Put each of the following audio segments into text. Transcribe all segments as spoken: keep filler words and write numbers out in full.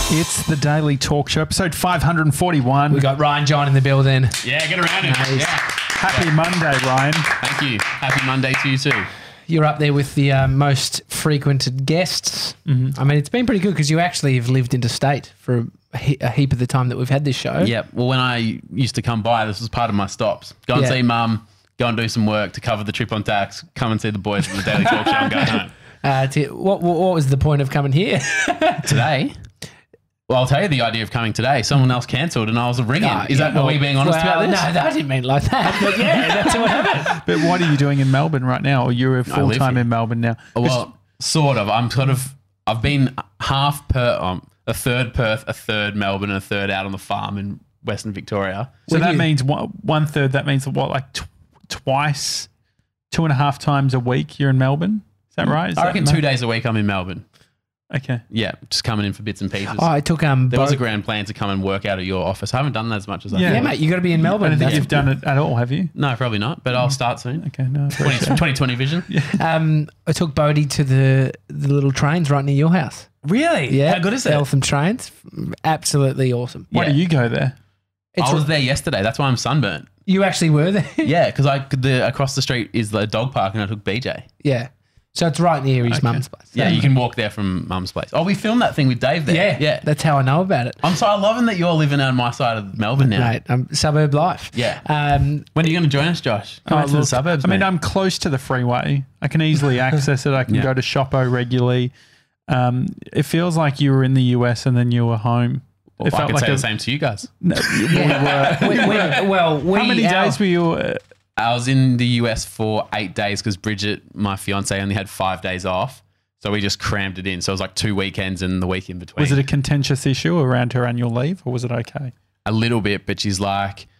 It's the Daily Talk Show, episode five forty-one. We got Ryan John in the building. Yeah, get around it. Nice. Yeah. Happy Monday, Ryan. Thank you. Happy Monday to you too. You're up there with the uh, most frequented guests. Mm-hmm. I mean, it's been pretty good because you actually have lived interstate for a, he- a heap of the time that we've had this show. Yeah. Well, when I used to come by, this was part of my stops. Go and Yeah. see mum, go and do some work to cover the trip on tax, come and see the boys from the Daily Talk Show and go home. Uh, to, what, what what was the point of coming here? Today, well, I'll tell you the idea of coming today. Someone else cancelled and I was ringing. No, Is yeah, that well, are we being honest well, about this? No, I didn't mean it like that. But yeah, that's what happened. But what are you doing in Melbourne right now? Or you're full time here. in Melbourne now? Well, sort of. I'm sort of, I've been half per, um, a third Perth, a third Melbourne, and a third out on the farm in Western Victoria. So When that you- means one, one third, that means what, like tw- twice, two and a half times a week you're in Melbourne? Is that right? Is I that reckon math? two days a week I'm in Melbourne. Okay. Yeah, just coming in for bits and pieces. Oh, I took um. There was Bo- a grand plan to come and work out of your office. I haven't done that as much as I Yeah. yeah, thought. mate, you got to be in I Melbourne. don't think That's- you've done it at all, have you? No, probably not, but I'll start soon. Okay, no. I twenty, appreciate it. twenty twenty vision. Um, I took Bodie to the the little trains right near your house. Really? Yeah, How good is it? Eltham trains, absolutely awesome. Why Yeah. do you go there? It's I was there yesterday. That's why I'm sunburnt. you actually were there. Yeah, because I could, the across the street is the dog park, and I took B J. Yeah, so it's right near his Okay. mum's place. Yeah, you can walk there from Mum's place. Oh, we filmed that thing with Dave there. yeah, yeah. That's how I know about it. I'm so I'm loving that you're living on my side of Melbourne now. Right, um, suburb life. Yeah. Um, When are you going to join us, Josh? Come Oh, out to the look, suburbs. I mean, mate. I'm close to the freeway. I can easily access it. I can Yeah. go to Shoppo regularly. Um, it feels like you were in the U S and then you were home. Well, it I felt could like say a, the same to you guys. No, we were. we, we, well, we, How many our- days were you? Uh, I was in the U S for eight days because Bridget, my fiance, only had five days off. So we just crammed it in. So it was like two weekends and the week in between. was it a contentious issue around her annual leave, or was it okay? A little bit, but she's like,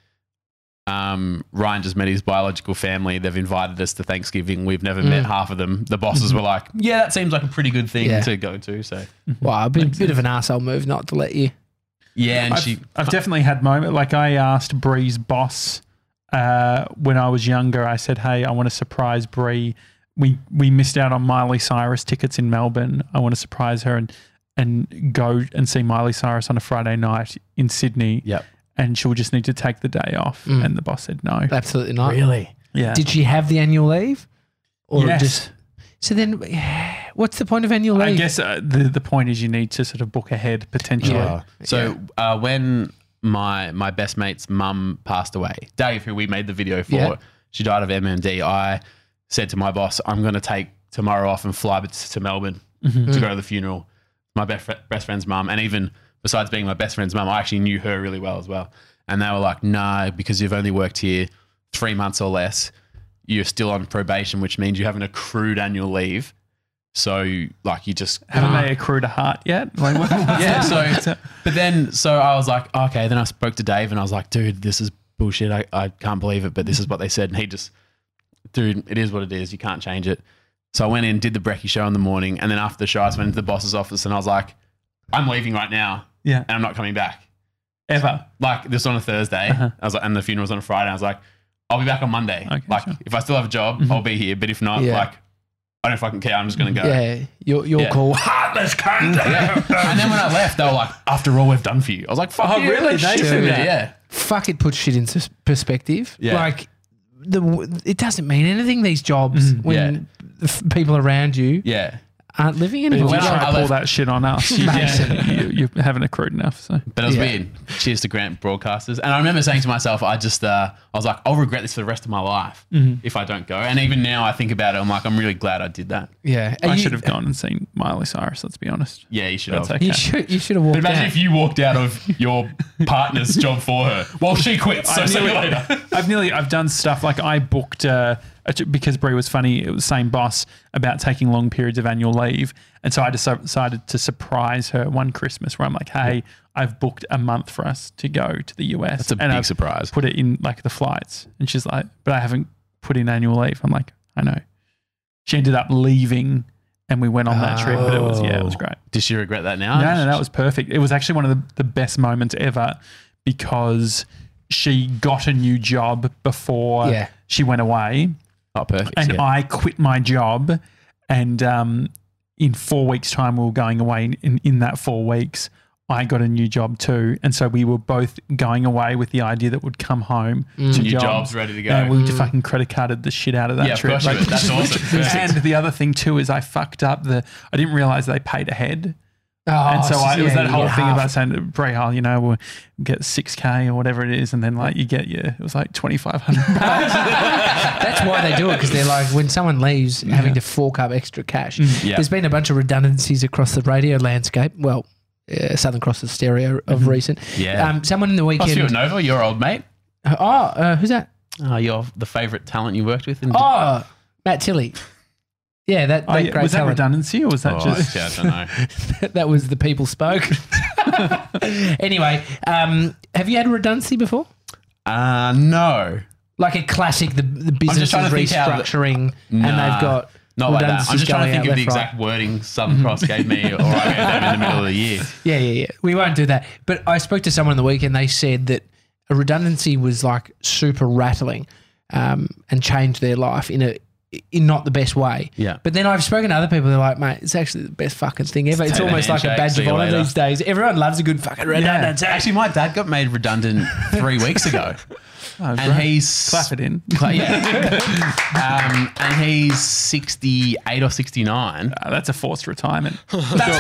um, Ryan just met his biological family. They've invited us to Thanksgiving. We've never met half of them. The bosses were like, yeah, that seems like a pretty good thing Yeah. to go to. So Well, a bit, bit of an arsehole move not to let you. yeah, and I've, she, I've definitely had moments. Like I asked Bree's boss uh, when I was younger. I said, "Hey, I want to surprise Bree. We we missed out on Miley Cyrus tickets in Melbourne. I want to surprise her and and go and see Miley Cyrus on a Friday night in Sydney. yep. And she'll just need to take the day off." Mm. And the boss said no. Absolutely not. Really? Yeah. Did she have the annual leave? Or Yes. just so then what's the point of annual leave? I guess uh, the the point is you need to sort of book ahead potentially. Yeah. So uh, when my my best mate's mum passed away, Dave, who we made the video for, Yeah. she died of M M D. I said to my boss, I'm going to take tomorrow off and fly to Melbourne Mm-hmm. to go to the funeral. My best fr- best friend's mum, and even besides being my best friend's mum, I actually knew her really well as well. And they were like, "No, because you've only worked here three months or less, you're still on probation, which means you haven't accrued annual leave. So like you just Haven't can't- they accrued a heart yet? Like, what- what's yeah, that? so, but then, so I was like, okay, then I spoke to Dave and I was like, dude, this is bullshit. I, I can't believe it, but this is what they said. And he just, dude, it is what it is. You can't change it. So I went in, did the Brekkie show in the morning. And then after the show, I just went into the boss's office and I was like, I'm leaving right now Yeah. and I'm not coming back. Ever. Like this was on a Thursday. Uh-huh. I was like, and the funeral was on a Friday. I was like, I'll be back on Monday. Okay, like sure. if I still have a job, I'll be here. But if not, Yeah. like, I don't fucking care. I'm just going to go. Yeah, you're, you're Yeah. cool. Heartless cunt. Yeah. And then when I left, they were like, after all we've done for you. I was like, fuck Oh, you. really? They They shit said me. that? Yeah. Fuck, it puts shit into s- perspective. Yeah. Like, the it doesn't mean anything, these jobs, when Yeah. the f- people around you Yeah. aren't living If anymore. you When I- try to I pull left- that shit on us, you, Mate. you, you haven't accrued enough. So But it was Yeah. weird. Cheers to Grant Broadcasters. And I remember saying to myself, I just, uh, I was like, I'll regret this for the rest of my life if I don't go. And even now I think about it, I'm like, I'm really glad I did that. Yeah, Are I you- should have gone and seen Miley Cyrus. Let's be honest. Yeah, you should That's have. okay. You should. You should have walked But imagine out. if you walked out of your partner's job for her. Well, she quits. So I've see you nearly, later. I've nearly, I've done stuff like I booked uh, because Brie was funny. It was the same boss about taking long periods of annual leave, and so I just decided to surprise her one Christmas where I'm like, "Hey, I've booked a month for us to go to the U S." That's a and big I've surprise. Put it in like the flights, and she's like, "But I haven't put in annual leave." I'm like, "I know." She ended up leaving, and we went on that trip. But it was yeah, it was great. Does she regret that now? No, no, that was perfect. It was actually one of the, the best moments ever because she got a new job before Yeah. she went away. Oh, perfect. And yeah. I quit my job. And um, in four weeks' time, we were going away. In, in that four weeks, I got a new job too. And so we were both going away with the idea that we'd come home Mm. to New jobs. jobs ready to go. And we Mm. fucking credit carded the shit out of that Yeah, of trip. course you would. That's awesome. And the other thing too is I fucked up the, I didn't realize they paid ahead. Oh, And so I, it was yeah, that you whole get thing half. about saying, Brehal, you know, we'll get six K or whatever it is. And then like you get your, it was like twenty-five hundred bucks. That's why they do it, because they're like, when someone leaves, having to fork up extra cash. Yeah. There's been a bunch of redundancies across the radio landscape. Well, uh, Southern Cross is stereo of recent. Yeah. Um, someone in the Oh, weekend. Stuart Nova, your old mate. Oh, uh, who's that? Oh, you're the favourite talent you worked with. In Oh, Matt Tilley. Yeah, that, that Oh, yeah. great Was that talent. redundancy or was that Oh, just? yeah, I don't know. That was the people spoke. Anyway, um, have you had a redundancy before? Uh, no. Like a classic, the, the business is trying to think how the- restructuring and Nah, they've got Not like that. I'm redundancies just trying to going think out of the left, right. exact wording Southern Cross gave me, or I gave them in the middle of the year. Yeah, yeah, yeah. We won't do that. But I spoke to someone on the weekend. They said that a redundancy was like super rattling um, and changed their life in a in not the best way. Yeah. But then I've spoken to other people. They're like, mate, it's actually the best fucking thing ever. It's take the almost like a handshake, badge see of you honor later. these days. Everyone loves a good fucking redundancy. Actually, my dad got made redundant three weeks ago, Oh, and great. he's Clap it in. Cla- yeah, um, and he's sixty-eight or sixty-nine. Uh, that's a forced retirement. That's what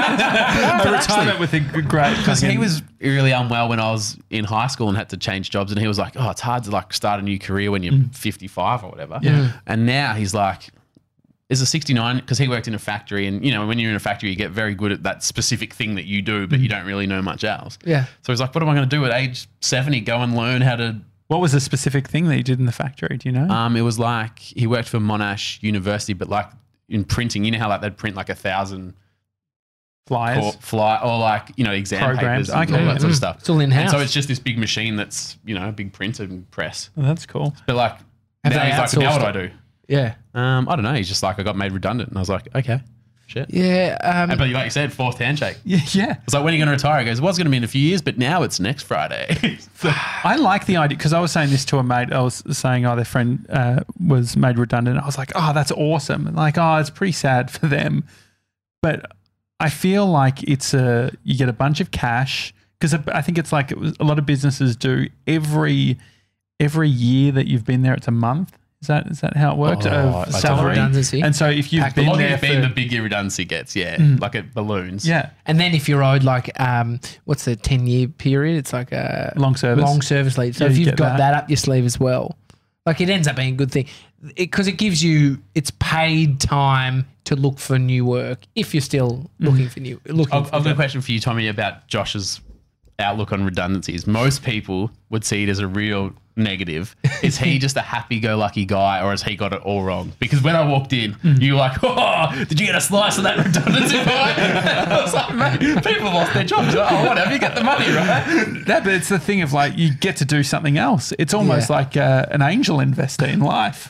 I, a retirement with a g- great. because he fucking- was really unwell when I was in high school and had to change jobs, and he was like, "Oh, it's hard to like start a new career when you're fifty-five or whatever." Yeah. And now he's like, is a sixty-nine because he worked in a factory, and you know when you're in a factory, you get very good at that specific thing that you do, but you don't really know much else. Yeah. So he's like, "What am I going to do at age seventy? Go and learn how to." What was the specific thing that you did in the factory? Do you know? Um, it was like he worked for Monash University, but like in printing, you know how like they'd print like a thousand Flyers. cor- fly or like you know exam Programs. papers and Okay. all that sort Mm. of stuff. It's all in-house. And so it's just this big machine that's you know a big printer press. Oh, that's cool. But like Have now they he's like, now what do I outsourced do? Yeah. Um, I don't know. He's just like I got made redundant, and I was like, okay, shit. Yeah. Um, And, but like you said, fourth handshake. Yeah, yeah. It's like when are you going to retire? He goes, well, it's going to be in a few years, but now it's next Friday. So- I like the idea because I was saying this to a mate. I was saying, oh, their friend uh, was made redundant. I was like, oh, that's awesome. Like, oh, it's pretty sad for them. But I feel like it's a, you get a bunch of cash because I think it's like it was, a lot of businesses do every, every year that you've been there, it's a month. Is that is that how it works? Oh, I of don't salary. Redundancy. And so if you've Pack- the been longer there you've been, for, the bigger redundancy gets. Yeah, like it balloons. yeah, and then if you're owed like, um, what's the ten-year period? It's like a long service. long service leave. So Yeah, if you you've get got that. that. up your sleeve as well, like it ends up being a good thing because it, it gives you it's paid time to look for new work if you're still looking for new looking. I've, for I've got a job. question for you, Tommy, about Josh's outlook on redundancies. Most people would see it as a real negative. Is he just a happy-go-lucky guy, or has he got it all wrong? Because when I walked in, you were like, "Oh, did you get a slice of that redundancy pie?" I was like, "Mate, people lost their jobs. Oh, whatever, you get the money, right?" That, but it's the thing of like you get to do something else. It's almost Yeah. like uh, an angel investor in life.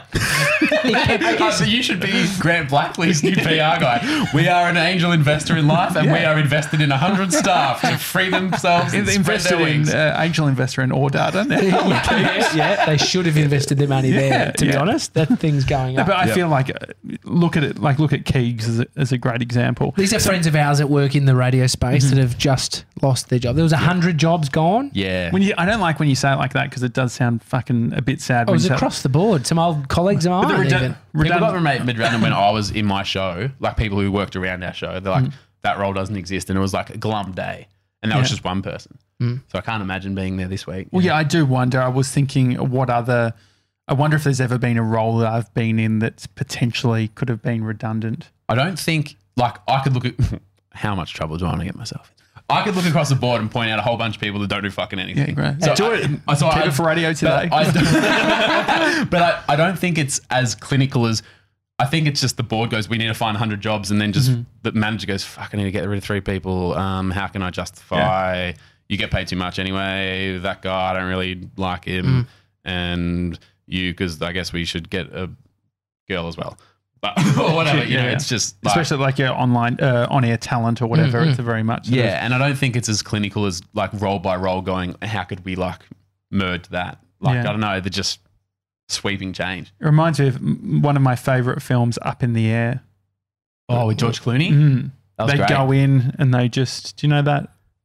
Oh, so you should be Grant Blackley's new P R guy. We are an angel investor in life, and we Yeah. are invested in a hundred staff to free themselves and The spread investor their in wings. uh, angel investor in Ordata now. yeah, yeah, they should have invested their money there. Yeah, To be yeah. honest, that thing's going No, up. but I Yep. feel like uh, look at it like look at Keegs as a, as a great example. These are friends of ours that work in the radio space that have just lost their job. There was a hundred jobs gone. Yeah. When you, I don't like when you say it like that because it does sound fucking a bit sad. Oh, it when was you say across the board. Some old colleagues of But the mine redu- even. People got redundant- made redundant when I was in my show, like people who worked around our show. They're like, that role doesn't exist. And it was like a glum day. And that was Yeah. just one person. So I can't imagine being there this week. Well, yeah, I do wonder. I was thinking, what other? I wonder if there's ever been a role that I've been in that's potentially could have been redundant. I don't think, like, I could look at how much trouble do I want to get myself in? I could look across the board and point out a whole bunch of people that don't do fucking anything. Yeah, great. So Do I- it. I- so Keep I- it for radio today. But, I, but I, I don't think it's as clinical as. I think it's just the board goes, we need to find one hundred jobs, and then just Mm-hmm. the manager goes, fuck, I need to get rid of three people. Um, how can I justify? You get paid too much anyway. That guy, I don't really like him, Mm. and you, because I guess we should get a girl as well, but or whatever. You know, Yeah. it's just like, Especially like your online uh, on-air talent or whatever. Mhm. It's a very much sort of- yeah, and I don't think it's as clinical as like role by role going, how could we like merge that? Like, Yeah. I don't know, they're just sweeping change. It reminds me of m- one of my favorite films, Up in the Air. Oh, with George Clooney? Mm. That was They great. go in and they just, do you know that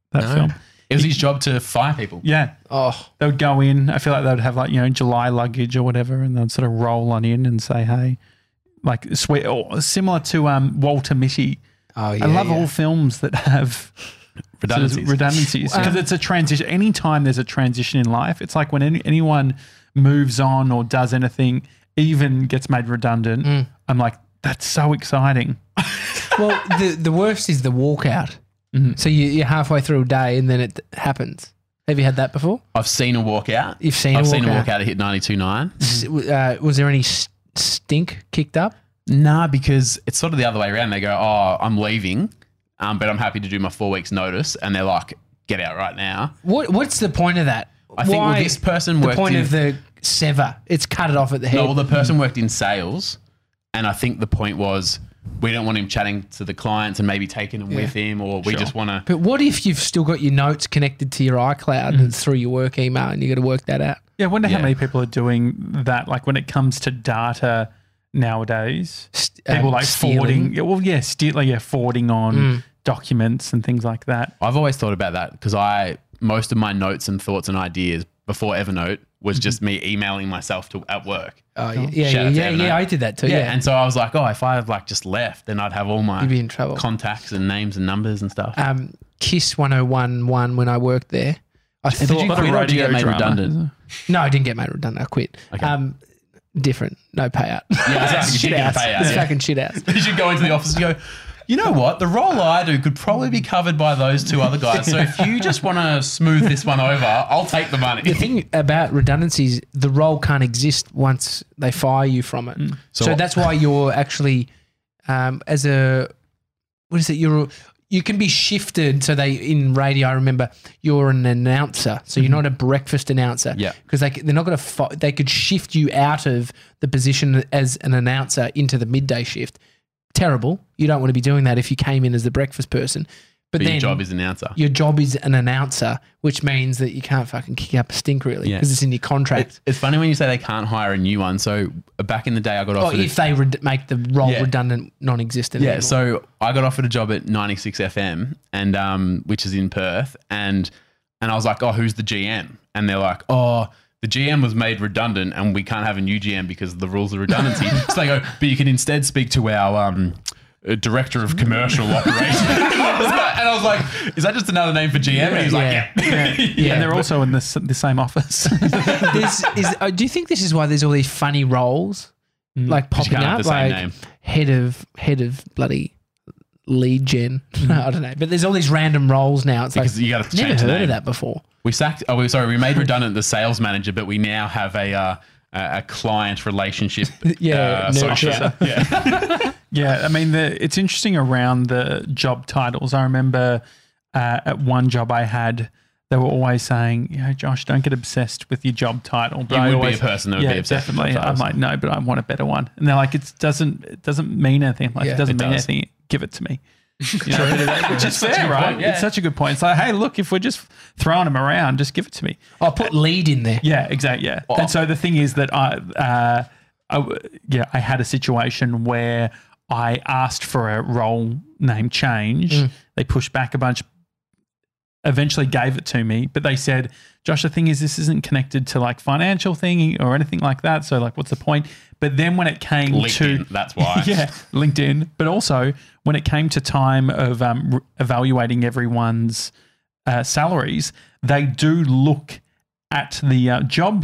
That No. film. It was his job to fire people. Yeah. Oh, They would go in. I feel like they would have like, you know, July luggage or whatever, and they'd sort of roll on in and say, hey, like sweet, or similar to um, Walter Mitty. oh yeah. I love yeah. all films that have Redundancies. sort of redundancies because Um, it's a transition. Anytime there's a transition in life, it's like when any, anyone moves on or does anything, even gets made redundant, Mm. I'm like, that's so exciting. Well, the the worst is the walkout. Mhm. So you, you're halfway through a day and then it happens. Have you had that before? I've seen a walkout. You've seen I've a seen a walkout. walkout at hit ninety-two point nine. S- Uh, was there any s- stink kicked up? Nah, because it's sort of the other way around. They go, oh, I'm leaving, um, but I'm happy to do my four weeks notice. And they're like, get out right now. What What's the point of that? I think well, Why- this person the worked point in, of the sever. It's cut it off at the head. no, well, the person worked in sales. And I think the point was we don't want him chatting to the clients and maybe taking them with him, or we Sure. just want to. But what if you've still got your notes connected to your iCloud and it's through your work email and you got to work that out? Yeah, I wonder Yeah. how many people are doing that. Like when it comes to data nowadays, St- people um, like stealing. forwarding. Yeah, well, yeah, steal, like, yeah, forwarding on Mm. documents and things like that. I've always thought about that because I most of my notes and thoughts and ideas before Evernote was just me emailing myself to at work. Oh, yeah, yeah, Shout yeah, out to yeah, Evernote. yeah, I did that too. Yeah, Yeah, and so I was like, oh, if I had like just left, then I'd have all my you'd be in trouble. contacts and names and numbers and stuff. um, Kiss one oh one one when I worked there. I did thought, you Lot of quit or did you get made drama, redundant? isn't it? no, I didn't get made redundant. I quit. Okay. Um, different, no payout. Yeah, exactly. You shit didn't out. get a payout, It's yeah. fucking shit out. You should go into the office and go, you know what? The role I do could probably be covered by those two other guys. So if you just want to smooth this one over, I'll take the money. The thing about redundancies, the role can't exist once they fire you from it. So, So- that's why you're actually, um, as a, what is it? You're you can be shifted. So they in radio, I remember you're an announcer, so you're not a breakfast announcer. Yeah. because they they're not going to. Fi- they could shift you out of the position as an announcer into the midday shift. Terrible. You don't want to be doing that if you came in as the breakfast person. But, But then your job is announcer. your job is an announcer, which means that you can't fucking kick up a stink really Yeah. because it's in your contract. It's, it's funny when you say they can't hire a new one. So uh, back in the day, I got Or offered. a- if they red- make the role Yeah. redundant, non-existent. Yeah, anymore. so I got offered a job at ninety-six F M, and um, which is in Perth, and and I was like, oh, who's the G M? And they're like, oh, the G M was made redundant, and we can't have a new G M because of the rules of redundancy. So they go, but you can instead speak to our um, uh, director of commercial operations. And I was like, is that just another name for G M? And he's like, Yeah. yeah. Yeah, and they're but- also in the, s- the same office. This is, uh, do you think this is why there's all these funny roles like 'Cause you popping can't have up, the same like name. head of head of bloody lead gen? I don't know, but there's all these random roles now. It's Because like you got to never change the heard name. of that before. We sacked. Oh, we, sorry. We made redundant the sales manager, but we now have a uh, a a client relationship. Yeah, uh, nurture. associate. Yeah. Yeah, I mean, the, it's interesting around the job titles. I remember uh, at one job I had, they were always saying, you know, Josh, don't get obsessed with your job title. But You I would be always, a person that would yeah, be obsessed with definitely. job I'm titles. like, no, but I want a better one. And they're like, it doesn't, it doesn't mean anything. I'm like, Yeah, it doesn't it mean does. anything. Give it to me. You know, which is such a fair, good right? point, yeah. It's such a good point. It's like, hey, look, if we're just throwing them around, just give it to me. I'll put lead in there. Yeah, exactly. Yeah. And so the thing is that I, uh, I, w- yeah, I had a situation where I asked for a role name change. Mm. They pushed back a bunch, eventually gave it to me, but they said, Josh, the thing is, this isn't connected to like financial thing or anything like that. So like, what's the point? But then when it came LinkedIn, to, that's why. yeah, LinkedIn, but also when it came to time of um, re- evaluating everyone's uh, salaries, they do look at the uh, job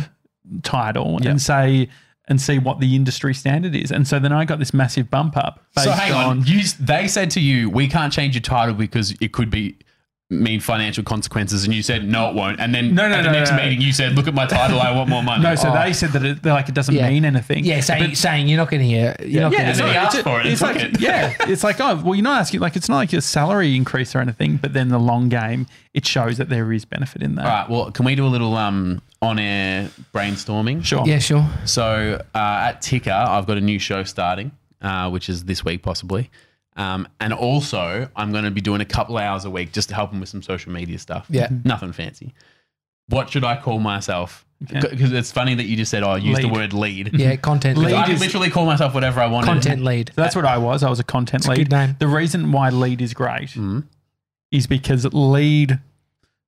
title Yeah. and say and see what the industry standard is. And so then I got this massive bump up. So based hang on. You, they said to you, we can't change your title because it could be mean financial consequences, and you said no, it won't. And then No, no, at the no, next no, no. meeting, you said, look at my title, I want more money. No, so Oh. they said that it, they're like it doesn't Yeah. mean anything. Yeah, saying, But- saying you're not going to hear. You're not yeah, going and to then hear. he asked for it and It's took like, it. yeah, it's like, oh, well, you're not asking, like, it's not like a salary increase or anything, but then the long game, it shows that there is benefit in that. All right, well, can we do a little um, on-air brainstorming? Sure. Yeah, sure. So uh, at Ticker, I've got a new show starting, uh, which is this week possibly. Um, and also, I'm going to be doing a couple hours a week just to help them with some social media stuff. Yeah. Nothing fancy. What should I call myself? Okay. Because it's funny that you just said, oh, use the Lead. word lead. Yeah, content Because lead. I can is- literally call myself whatever I wanted. Content lead. So that's what I was. I was a content a lead. good name. The reason why lead is great Mhm. is because lead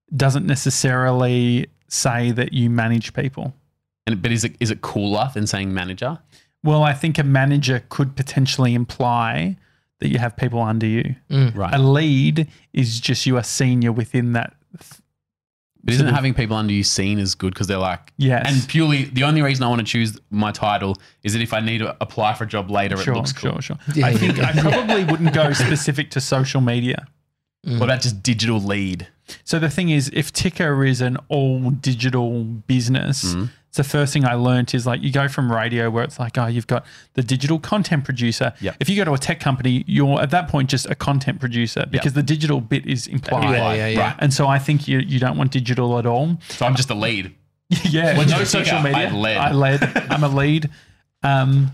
doesn't necessarily say that you manage people. And but is it is it cooler than saying manager? Well, I think a manager could potentially imply that you have people under you. Right. A lead is just you are senior within that. But isn't having people under you seen as good because they're like, Yes. And purely the only reason I want to choose my title is that if I need to apply for a job later, Sure, it looks cool. sure, sure. Yeah, I yeah, think yeah. I probably wouldn't go specific to social media. What about just digital lead? So the thing is, if Ticker is an all digital business, Mm-hmm. it's the first thing I learned is like you go from radio where it's like, oh, you've got the digital content producer. Yep. If you go to a tech company, you're at that point just a content producer because the digital bit is implied. Yeah, yeah, yeah. Right. And so I think you you don't want digital at all. So I'm just a lead. yeah, What'd you no do, social Ticker? media. I led. I led. I'm a lead. Um,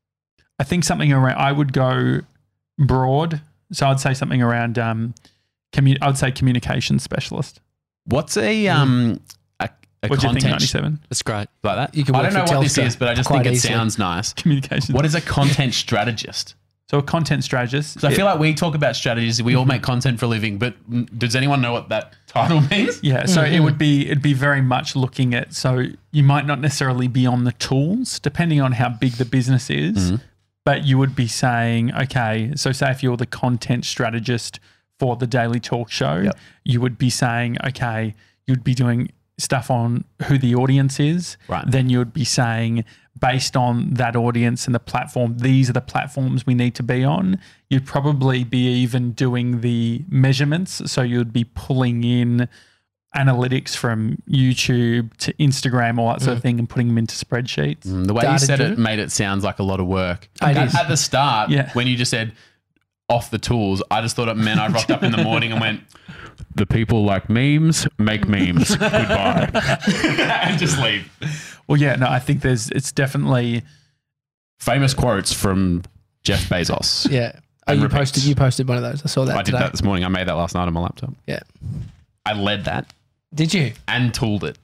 I think something around. I would go broad. So I'd say something around. Um, commu- I would say communication specialist. What's a um a, a What do you think? content ninety-seven That's great. like that? You can I work don't know for what this Telstra is, but I just quite think it easily. sounds nice. communication. What is a content strategist? So a content strategist. So I feel like we talk about strategies. We all make content for a living, but mm, does anyone know what that title means? Yeah, so it would be it'd be very much looking at, so you might not necessarily be on the tools depending on how big the business is, but you would be saying, okay, so say if you're the content strategist for the Daily Talk Show, Yep. you would be saying, okay, you'd be doing stuff on who the audience is. Right. Then you would be saying, based on that audience and the platform, these are the platforms we need to be on. You'd probably be even doing the measurements. So you'd be pulling in analytics from YouTube to Instagram, all that sort of thing, and putting them into spreadsheets. Mm, The way you Data said it driven? made it sounds like a lot of work. It At, is. at the start, Yeah. when you just said off the tools, I just thought it meant I rocked up in the morning and went, the people like memes make memes. Goodbye. And just leave. Well, yeah, no, I think there's, it's definitely, Famous quotes from Jeff Bezos. Yeah. Oh, And you repeats. posted. You posted one of those. I saw that I did today. that this morning. I made that last night on my laptop. Yeah. I led that Did you? and tooled it.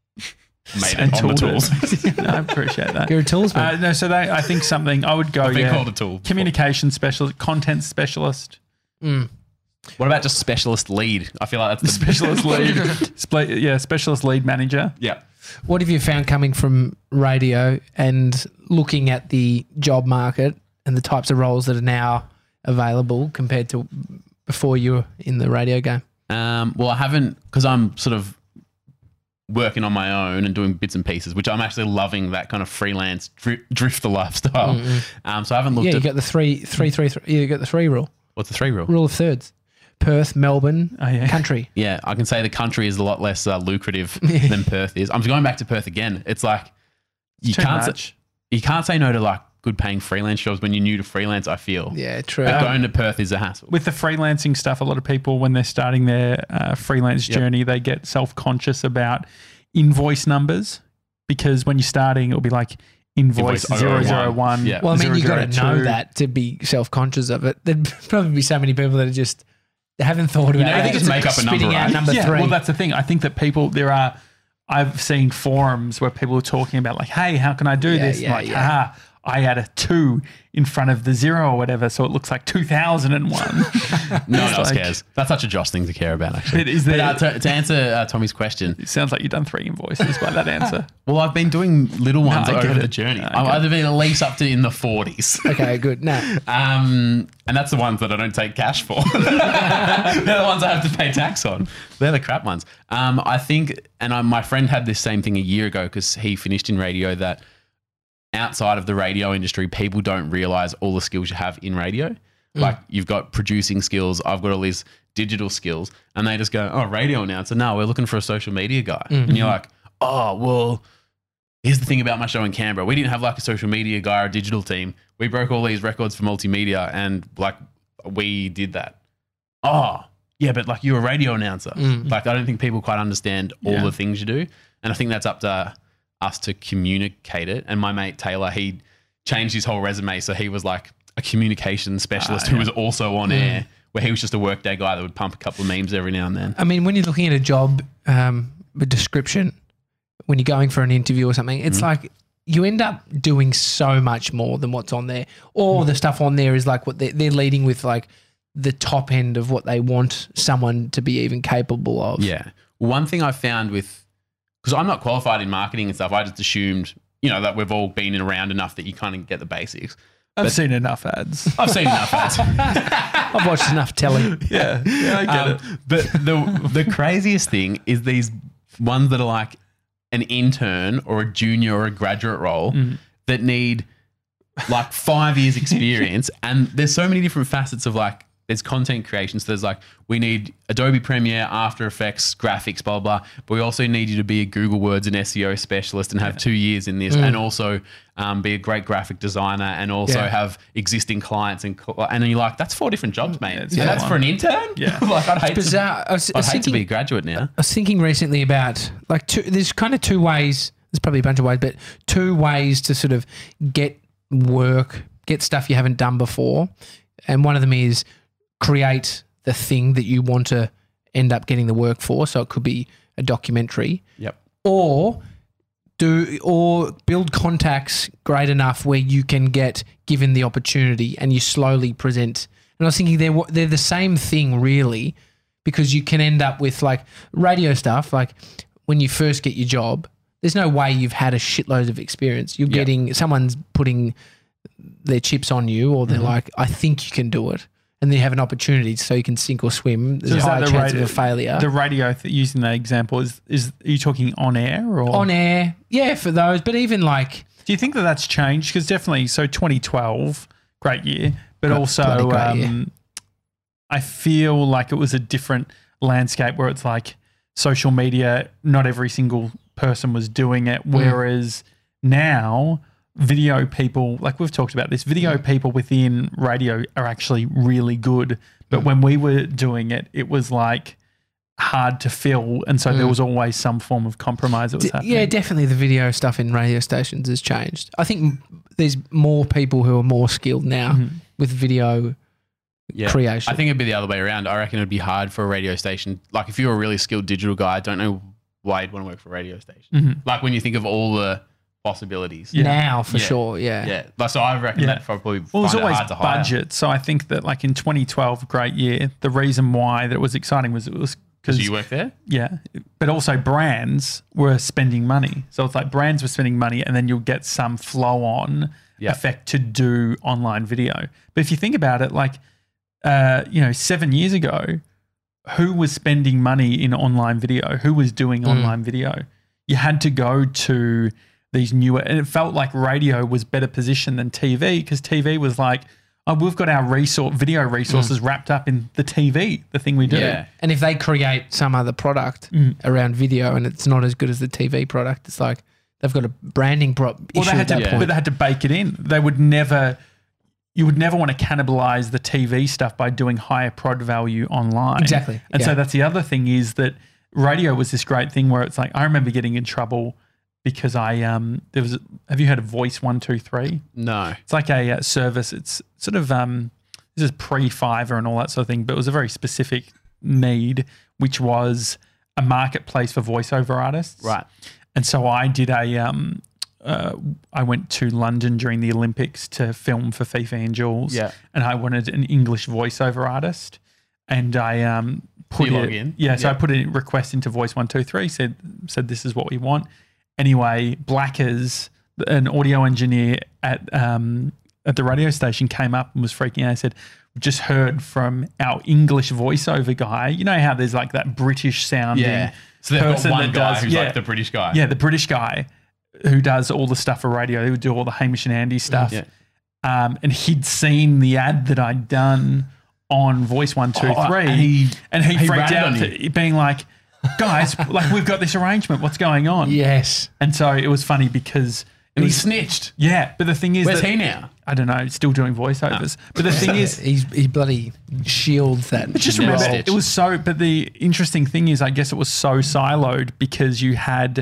Made and it on the tooled tools. it. No, I appreciate that. You're a toolsman. Uh, no, so they, I think something I would go, I've been yeah, called a tool before. communication specialist, content specialist, What about just specialist lead? I feel like that's the specialist lead, Spe- yeah, specialist lead manager. Yeah. What have you found coming from radio and looking at the job market and the types of roles that are now available compared to before you were in the radio game? Um, well, I haven't, because I'm sort of working on my own and doing bits and pieces, which I'm actually loving that kind of freelance dri- drift the lifestyle. Um, so I haven't looked Yeah, you at got the three, three, three, three. You got the three rule, what's the three rule. rule of thirds. Perth, Melbourne, Oh, yeah. country. Yeah, I can say the country is a lot less uh, lucrative than Perth is. I'm going back to Perth again. It's like you Too can't much. say, you can't say no to like good paying freelance jobs when you're new to freelance. I feel. Yeah, true. But going to Perth is a hassle. With the freelancing stuff, a lot of people, when they're starting their uh, freelance Yep. journey, they get self-conscious about invoice numbers because when you're starting, it'll be like invoice Invoice zero oh zero one. one. Yeah. well, I mean, you got to zero zero know two. that to be self-conscious of it. There'd probably be so many people that are just they haven't thought about know, it. they just make up a spitting number, out right? number yeah, three. well, that's the thing. I think that people, there are, I've seen forums where people are talking about like, hey, how can I do Yeah, this? yeah, like, yeah. haha, I add a two in front of the zero or whatever, so it looks like two thousand one. No one else like- cares. That's such a Josh thing to care about, actually. But is But, there- uh, to, to answer uh, Tommy's question, It sounds like you've done three invoices by that answer. well, I've been doing little ones I get over it. the journey. No, I I've get either been at least up to in the forties. Okay, good. No, Um, and that's the ones that I don't take cash for. They're the ones I have to pay tax on. They're the crap ones. Um, I think, and I, my friend had this same thing a year ago because he finished in radio, that outside of the radio industry, people don't realize all the skills you have in radio. Like you've got producing skills, I've got all these digital skills, and they just go, oh, radio announcer. No, we're looking for a social media guy. And you're like, oh, well, here's the thing about my show in Canberra. We didn't have like a social media guy or a digital team. We broke all these records for multimedia and like we did that. Oh, yeah, but like you're a radio announcer. Like I don't think people quite understand all Yeah. the things you do. And I think that's up to us to communicate it. And my mate Taylor, he changed his whole resume. So he was like a communication specialist Ah, who yeah. was also on air, where he was just a workday guy that would pump a couple of memes every now and then. I mean, when you're looking at a job um, a description, when you're going for an interview or something, it's like you end up doing so much more than what's on there. All the stuff on there is like what they're, they're leading with, like the top end of what they want someone to be even capable of. Yeah. one thing I found with, because I'm not qualified in marketing and stuff, I just assumed, you know, that we've all been around enough that you kind of get the basics. I've But- seen enough ads. I've seen enough ads. I've watched enough telly. yeah, yeah, I get Um, it. But the the craziest thing is these ones that are like an intern or a junior or a graduate role that need like five years experience. And there's so many different facets of like, there's content creation. So there's like, we need Adobe Premiere, After Effects, graphics, blah, blah. But we also need you to be a Google Words and S E O specialist and have two years in this and also um, be a great graphic designer and also Yeah. have existing clients. And co- and then you're like, that's four different jobs, mate. Yeah, Yeah, it's that's full for on. an intern? Yeah. like I'd hate, Bizarre. I to, was, I I'd was hate to thinking, be a graduate now. I was thinking recently about like two, there's kind of two ways. There's probably a bunch of ways, but two ways to sort of get work, get stuff you haven't done before. And one of them is create the thing that you want to end up getting the work for. So it could be a documentary, Yep. or do or build contacts great enough where you can get given the opportunity and you slowly present. And I was thinking they're they're the same thing really, because you can end up with like radio stuff. Like when you first get your job, there's no way you've had a shitload of experience. You're Yeah. getting someone's putting their chips on you, or they're Mm-hmm. like, I think you can do it. And then you have an opportunity so you can sink or swim. There's So a is that higher the chance radio- of a failure. The radio, th- using that example, is, is are you talking on air or On air, yeah, for those. But even like, Do you think that that's changed? Because definitely, so twenty twelve, great year, but Bloody also great um, year. I feel like it was a different landscape where it's like social media, not every single person was doing it, Mm. whereas now video people, like we've talked about this, video Mm. people within radio are actually really good. Mm. But when we were doing it, it was like hard to fill, and so there was always some form of compromise that was D- happening. yeah, definitely the video stuff in radio stations has changed. I think m- there's more people who are more skilled now Mm-hmm. with video Yeah. creation. I think it'd be the other way around. I reckon it'd be hard for a radio station. Like if you're a really skilled digital guy, I don't know why you'd want to work for a radio station. Mhm. Like when you think of all the possibilities. Yeah. now for Yeah. sure, yeah. Yeah. Like, so I reckon Yeah. that probably Well, find it was it always hard to hire. budget. So I think that like in twenty twelve, great year, the reason why that was exciting was it was Because because, you work there? yeah, but also brands were spending money. So it's like brands were spending money and then you'll get some flow on Yeah. effect to do online video. But if you think about it, like, uh, you know, seven years ago, who was spending money in online video? Who was doing online video? You had to go to these newer, and it felt like radio was better positioned than T V because T V was like, oh, we've got our resource, video resources wrapped up in the T V, the thing we do. Yeah. And if they create some other product Mm. around video and it's not as good as the T V product, it's like they've got a branding pro- Well, issue they had at to, that Yeah. point. but they had to bake it in. They would never, you would never want to cannibalize the T V stuff by doing higher prod value online. Exactly, And so yeah. that's the other thing is that radio was this great thing where it's like, I remember getting in trouble because I, um, there was, have you heard of Voice one two three? No. It's like a uh, service. It's sort of, um, this is pre-Fiverr and all that sort of thing, but it was a very specific need, which was a marketplace for voiceover artists. Right. And so I did a, um, uh, I went to London during the Olympics to film for FIFA and Jules. Yeah. And I wanted an English voiceover artist. And I um, put You it, log in? yeah, so Yeah. I put a request into Voice one two three, said, said this is what we want. Anyway, Blackers, an audio engineer at um, at the radio station, came up and was freaking out. I said, "We just heard from our English voiceover guy. You know how there's like that British sounding Yeah. So they've got person one that guy does- who's yeah. like the British guy. yeah, the British guy who does all the stuff for radio. He would do all the Hamish and Andy stuff. Yeah. Um, and he'd seen the ad that I'd done on Voice one two three, Oh, and he- and he, he freaked ratted out, on to, being like, "Guys, like we've got this arrangement. What's going on?" Yes. And so it was funny because it And he was snitched. yeah. But the thing is, Where's that, he now? I don't know. Still doing voiceovers. But the thing is, He's, he bloody shields that. But just Never remember, stitched. it was so. But the interesting thing is, I guess it was so siloed because you had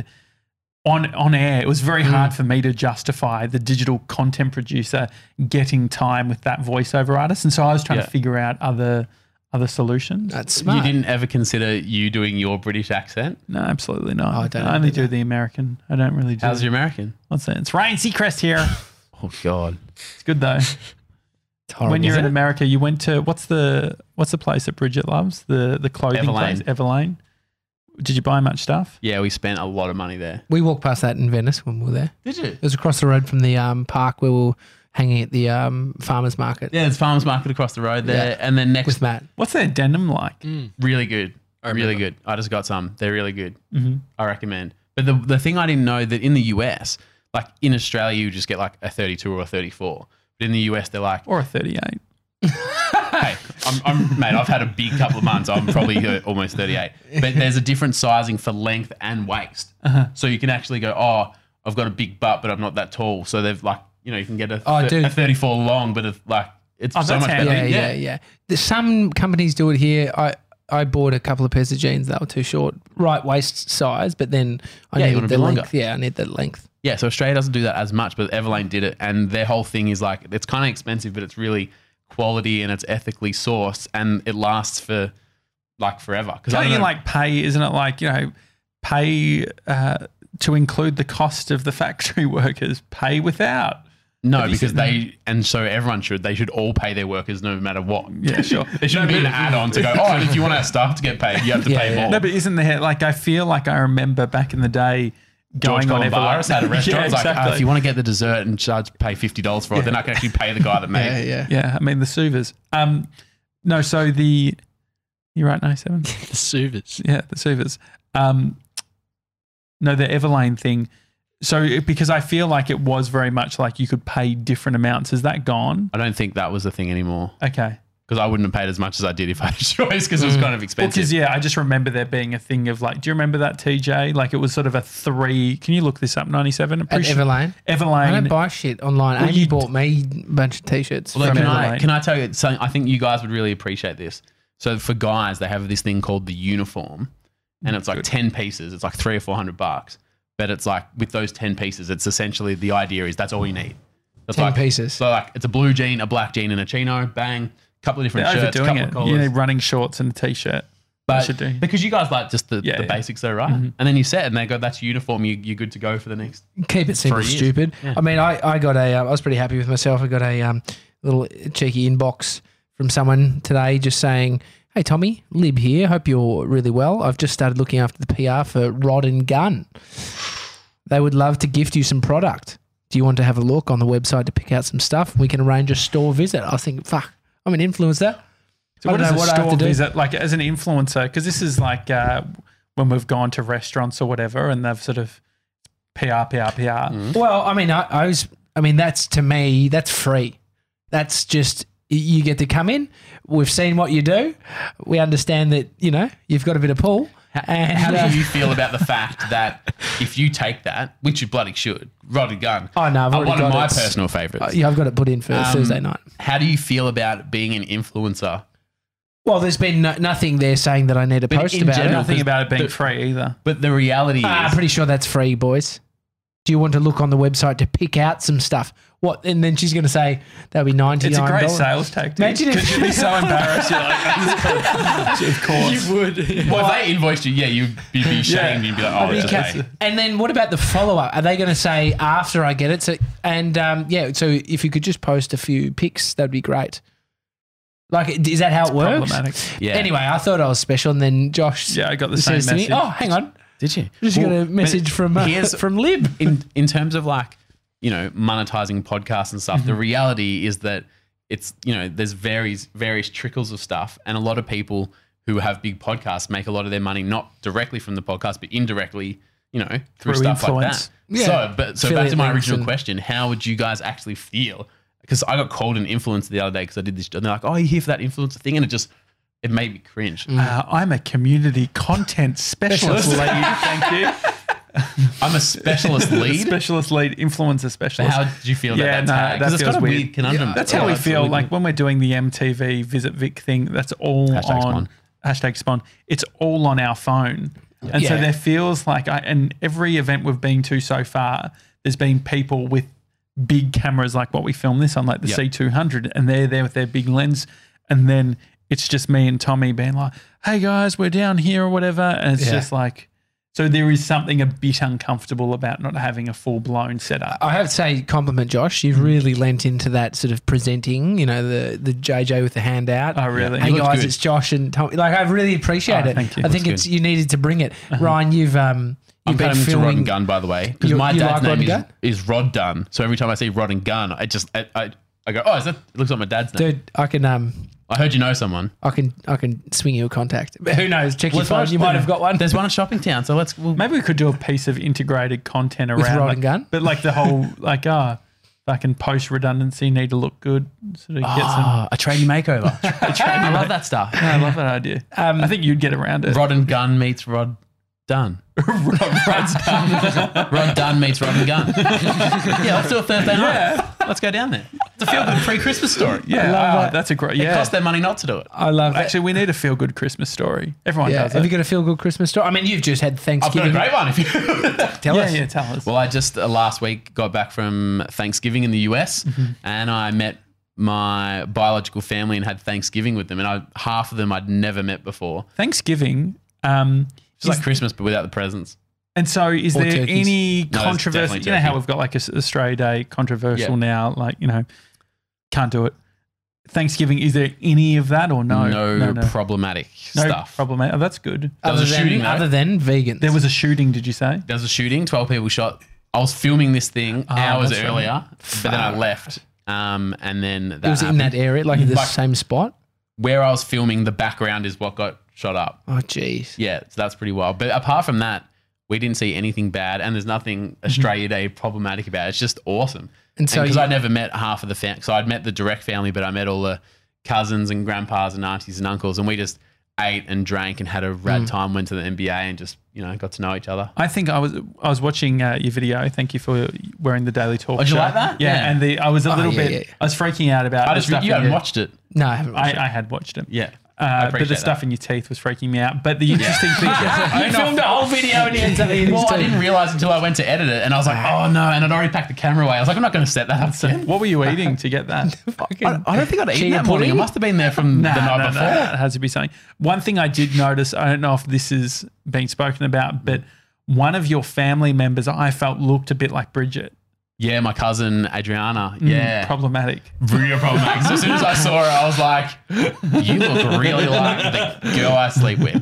on on air. It was very Mm. hard for me to justify the digital content producer getting time with that voiceover artist, and so I was trying Yeah. to figure out other other solutions. That's smart. You didn't ever consider you doing your British accent? no, absolutely not. Oh, I don't I only do do the American. I don't really do. How's your American? What's that? It's Ryan Seacrest here. Oh, God. It's good though. It's horrible. When you're Is in it? America, you went to what's the what's the place that Bridget loves? The the clothing Everlane. place, Everlane. Did you buy much stuff? Yeah, we spent a lot of money there. We walked past that in Venice when we were there. Did you? It was across the road from the um, park where we were hanging at the um, farmers market Yeah, there's farmers market across the road there, Yeah. and then next, with Matt. What's their denim like? really good, I really remember. good. I just got some. They're really good. Mm-hmm. I recommend. But the the thing I didn't know that in the U S, like in Australia, you just get like a thirty-two or a thirty-four. But in the U S, they're like, Or a thirty-eight. hey, I'm, I'm mate. I've had a big couple of months. I'm probably uh, almost thirty-eight. But there's a different sizing for length and waist, Uh-huh. so you can actually go, oh, I've got a big butt, but I'm not that tall. So they've like, you know, you can get a, Oh, thir- dude. a thirty-four long, but it's like it's Oh, so that's much handy. better. Yeah, yeah, yeah. There's some companies do it here. I I bought a couple of pairs of jeans that were too short, right waist size, but then I Yeah, you want needed a the bit longer. length. Yeah, I need the length. Yeah, so Australia doesn't do that as much, but Everlane did it, and their whole thing is like it's kind of expensive, but it's really quality and it's ethically sourced, and it lasts for like forever. Because Don't you like pay? Isn't it like, you know, pay uh, to include the cost of the factory workers? Pay without. no, Have you because seen they and so everyone should they should all pay their workers no matter what. Yeah, sure. There shouldn't be an add-on to go. Oh, and if you want our staff to get paid, you have to Yeah, pay yeah. more. No, but isn't there like I feel like I remember back in the day George going on Columbaris had a restaurant. Yeah, It's like, exactly. uh, if you want to get the dessert and charge pay fifty dollars for it, then I can actually pay the guy that made Yeah, it. yeah. Yeah, I mean the Suvas. Um, no, so the you're right, ninety-seven. The Suvas. Yeah, the Suvas. Um, no, the Everlane thing. So it, because I feel like it was very much like you could pay different amounts. Is that gone? I don't think that was the thing anymore Okay. because I wouldn't have paid as much as I did if I had a choice because it was kind of expensive. Because yeah, I just remember there being a thing of like, do you remember that T J? Like it was sort of a three. Can you look this up? ninety-seven. At Everlane. I don't Everlane. buy shit online. Well, Amy you- bought me a bunch of t-shirts. Although, from can Everlane. I, can I tell you something? I think you guys would really appreciate this. So for guys, they have this thing called the uniform, and it's like Good. ten pieces. It's like three or four hundred bucks. But it's like with those ten pieces, it's essentially the idea is that's all you need. That's ten like, pieces. So like it's a blue jean, a black jean, and a chino. Bang, couple of different They're shirts, overdoing couple it. of colours. You need running shorts and a t-shirt. But should do. because you guys like just the, Yeah, the yeah. basics though, right? Mhm. And then you set and they go, that's your uniform. You, you're good to go for the next. Keep it simple, Three years. stupid. Yeah. I mean, I, I got a, uh, I was pretty happy with myself. I got a um, little cheeky inbox from someone today just saying, hey, Tommy, Lib here. Hope you're really well. I've just started looking after the P R for Rod and Gun. They would love to gift you some product. Do you want to have a look on the website to pick out some stuff? We can arrange a store visit. I was thinking, fuck, I'm an influencer. So I what don't is know a what I have store to do. visit like as an influencer? Because this is like uh, when we've gone to restaurants or whatever, and they've sort of P R, P R, P R. Well, I mean, I, I was, I mean, that's to me, that's free. That's just, you get to come in. We've seen what you do. We understand that, you know, you've got a bit of pull. And, How uh, do you feel about the fact that if you take that, which you bloody should, Rod and Gun, Oh, no, I've are already one of got my it. personal favorites. Uh, yeah, I've got it put in for Um, Thursday night. How do you feel about being an influencer? Well, there's been no, nothing there saying that I need to But post in about general- it. Nothing about it being the- free either. But the reality Ah, I'm is, pretty sure that's free, boys. Do you want to look on the website to pick out some stuff? What? And then she's going to say that'll be ninety-nine It's a dollars. great sales tactic. Imagine if- Because you'd be so embarrassed. You're like, of course. You would. well, if they invoiced you, yeah, you'd be, be shamed. You'd be like, oh, You it's can- okay. And then what about the follow up? Are they going to say after I get it? So and um, yeah, so if you could just post a few pics, that'd be great. Like, is that how it works? Problematic. Yeah. Anyway, I thought I was special, and then Josh Yeah, I got the same says to message. me, "Oh, hang on, Did you? just Well, got a but message from uh, here's- from Lib." in in terms of like, you know, monetizing podcasts and stuff, the Mm-hmm. reality is that it's, you know, there's various various trickles of stuff, and a lot of people who have big podcasts make a lot of their money not directly from the podcast, but indirectly, you know, through, Through stuff influence. like that. Yeah. So, but so back Affiliate to my links original and- question: how would you guys actually feel? Because I got called an influencer the other day because I did this, and they're like, "Oh, you here for that influencer thing?" And it just it made me cringe. Uh, I'm a community content specialist, Specialist. lady. Thank you. I'm a specialist lead. Specialist lead, influencer specialist. How did you feel about Yeah, that no, tag? that Because it's feels got a weird. weird conundrum. That's Yeah, how we absolutely. feel. Like when we're doing the M T V Visit Vic thing, that's all Hashtag on spawn. hashtag spawn. It's all on our phone. And so Yeah. there feels like, I, and every event we've been to so far, there's been people with big cameras like what we filmed this on, like the Yep. C two hundred, and they're there with their big lens. And then it's just me and Tommy being like, hey guys, we're down here or whatever. And it's Yeah. just like, So there is something a bit uncomfortable about not having a full blown setup. I have to say, compliment Josh. You've really lent into that sort of presenting. You know, the the J J with the hand out. Oh, really? Hey He looked guys, good. it's Josh and Tom. Like, I really appreciate Oh, it. thank you. I think Looks it's you needed to bring it. Ryan, you've um I'm you've been cutting to Rod filming. and Gun, by the way, because You- my you dad's like Rod name and is, is Rod Dunn. So every time I see Rod and Gun, I just I, I, I go, oh, is that? It looks like my dad's name. Dude, I can um I heard you know someone. I can I can swing you a contact. But who knows? Check your Let's phone. watch You the- might have got one. There's one in Shopping Town, so let's. We'll, Maybe we could do a piece of integrated content around Rod like, and Gun? but like the whole like ah, fucking post redundancy need to look good, sort of get some. Ah, a tradie makeover. I love that stuff. I love that idea. Um, I think you'd get around it. Rod and Gun meets Rod Dunn. Rod, Rod's done. Rod Dunn meets Rod and Gun. Yeah, let's do a Thursday night. Let's go down there. It's a feel good pre Christmas story. Yeah, love ah, that. that's a great. It Yeah, cost their money not to do it. I love that. actually, we need a feel good Christmas story. Everyone Yeah. does Have it. you got a feel good Christmas story? I mean, you've just had I've got Thanksgiving. a great one if you. Tell yeah, us. yeah, tell us. Well, I just uh, last week got back from Thanksgiving in the U S and I met my biological family and had Thanksgiving with them. And I half of them I'd never met before. Thanksgiving. Um, It's like Christmas, but without the presents. and so, is Or there turkeys. any it's controversy? definitely You know how turkey. we've got like a s- Australia Day controversial Yeah. now, like you know, can't do it. Thanksgiving, is there any of that or no? No, problematic No stuff. problem. Oh, that's good. There Other was a than, shooting, though. other than vegans. There was a shooting. Did you say? There was a shooting, twelve people shot. I was filming this thing hours that's right. earlier, but then I left. Um, and then that It was in happened. that area, like in the Like- same spot. Where I was filming, the background is what got shot up. Oh, jeez. Yeah, so that's pretty wild. But apart from that, we didn't see anything bad, and there's nothing Australia Day problematic about it. It's just awesome. And so because you- I never met half of the family, so I'd met the direct family, but I met all the cousins and grandpas and aunties and uncles, and we just ate and drank and had a rad Mm. time. Went to the N B A and just you know got to know each other. I think I was I was watching uh, your video. Thank you for wearing the Daily Talk. Oh, did you shirt. like that? Yeah, Yeah. and the I was a Oh, little yeah, bit. yeah, yeah. I was freaking out about. I the just stuff you in haven't your- watched it. No, I haven't watched it. I, I had watched it. Yeah. Uh, but the appreciate stuff that. in your teeth was freaking me out. But the interesting thing, I You filmed a whole video and you had something in his Well, I teeth. didn't realize until I went to edit it, and I was like, "Oh no!" And I'd already packed the camera away. I was like, "I'm not going to set that up." So again." what were you eating to get that? I, I don't think I'd eaten Chia that morning. It pudding? must have been there from Nah, the night no, before. no, it has to be something. One thing I did notice, I don't know if this is being spoken about, but one of your family members I felt looked a bit like Bridget. Yeah, my cousin Adriana. Mm, Yeah, problematic. real problematic. So as soon as I saw her, I was like, "You look really like the girl I sleep with."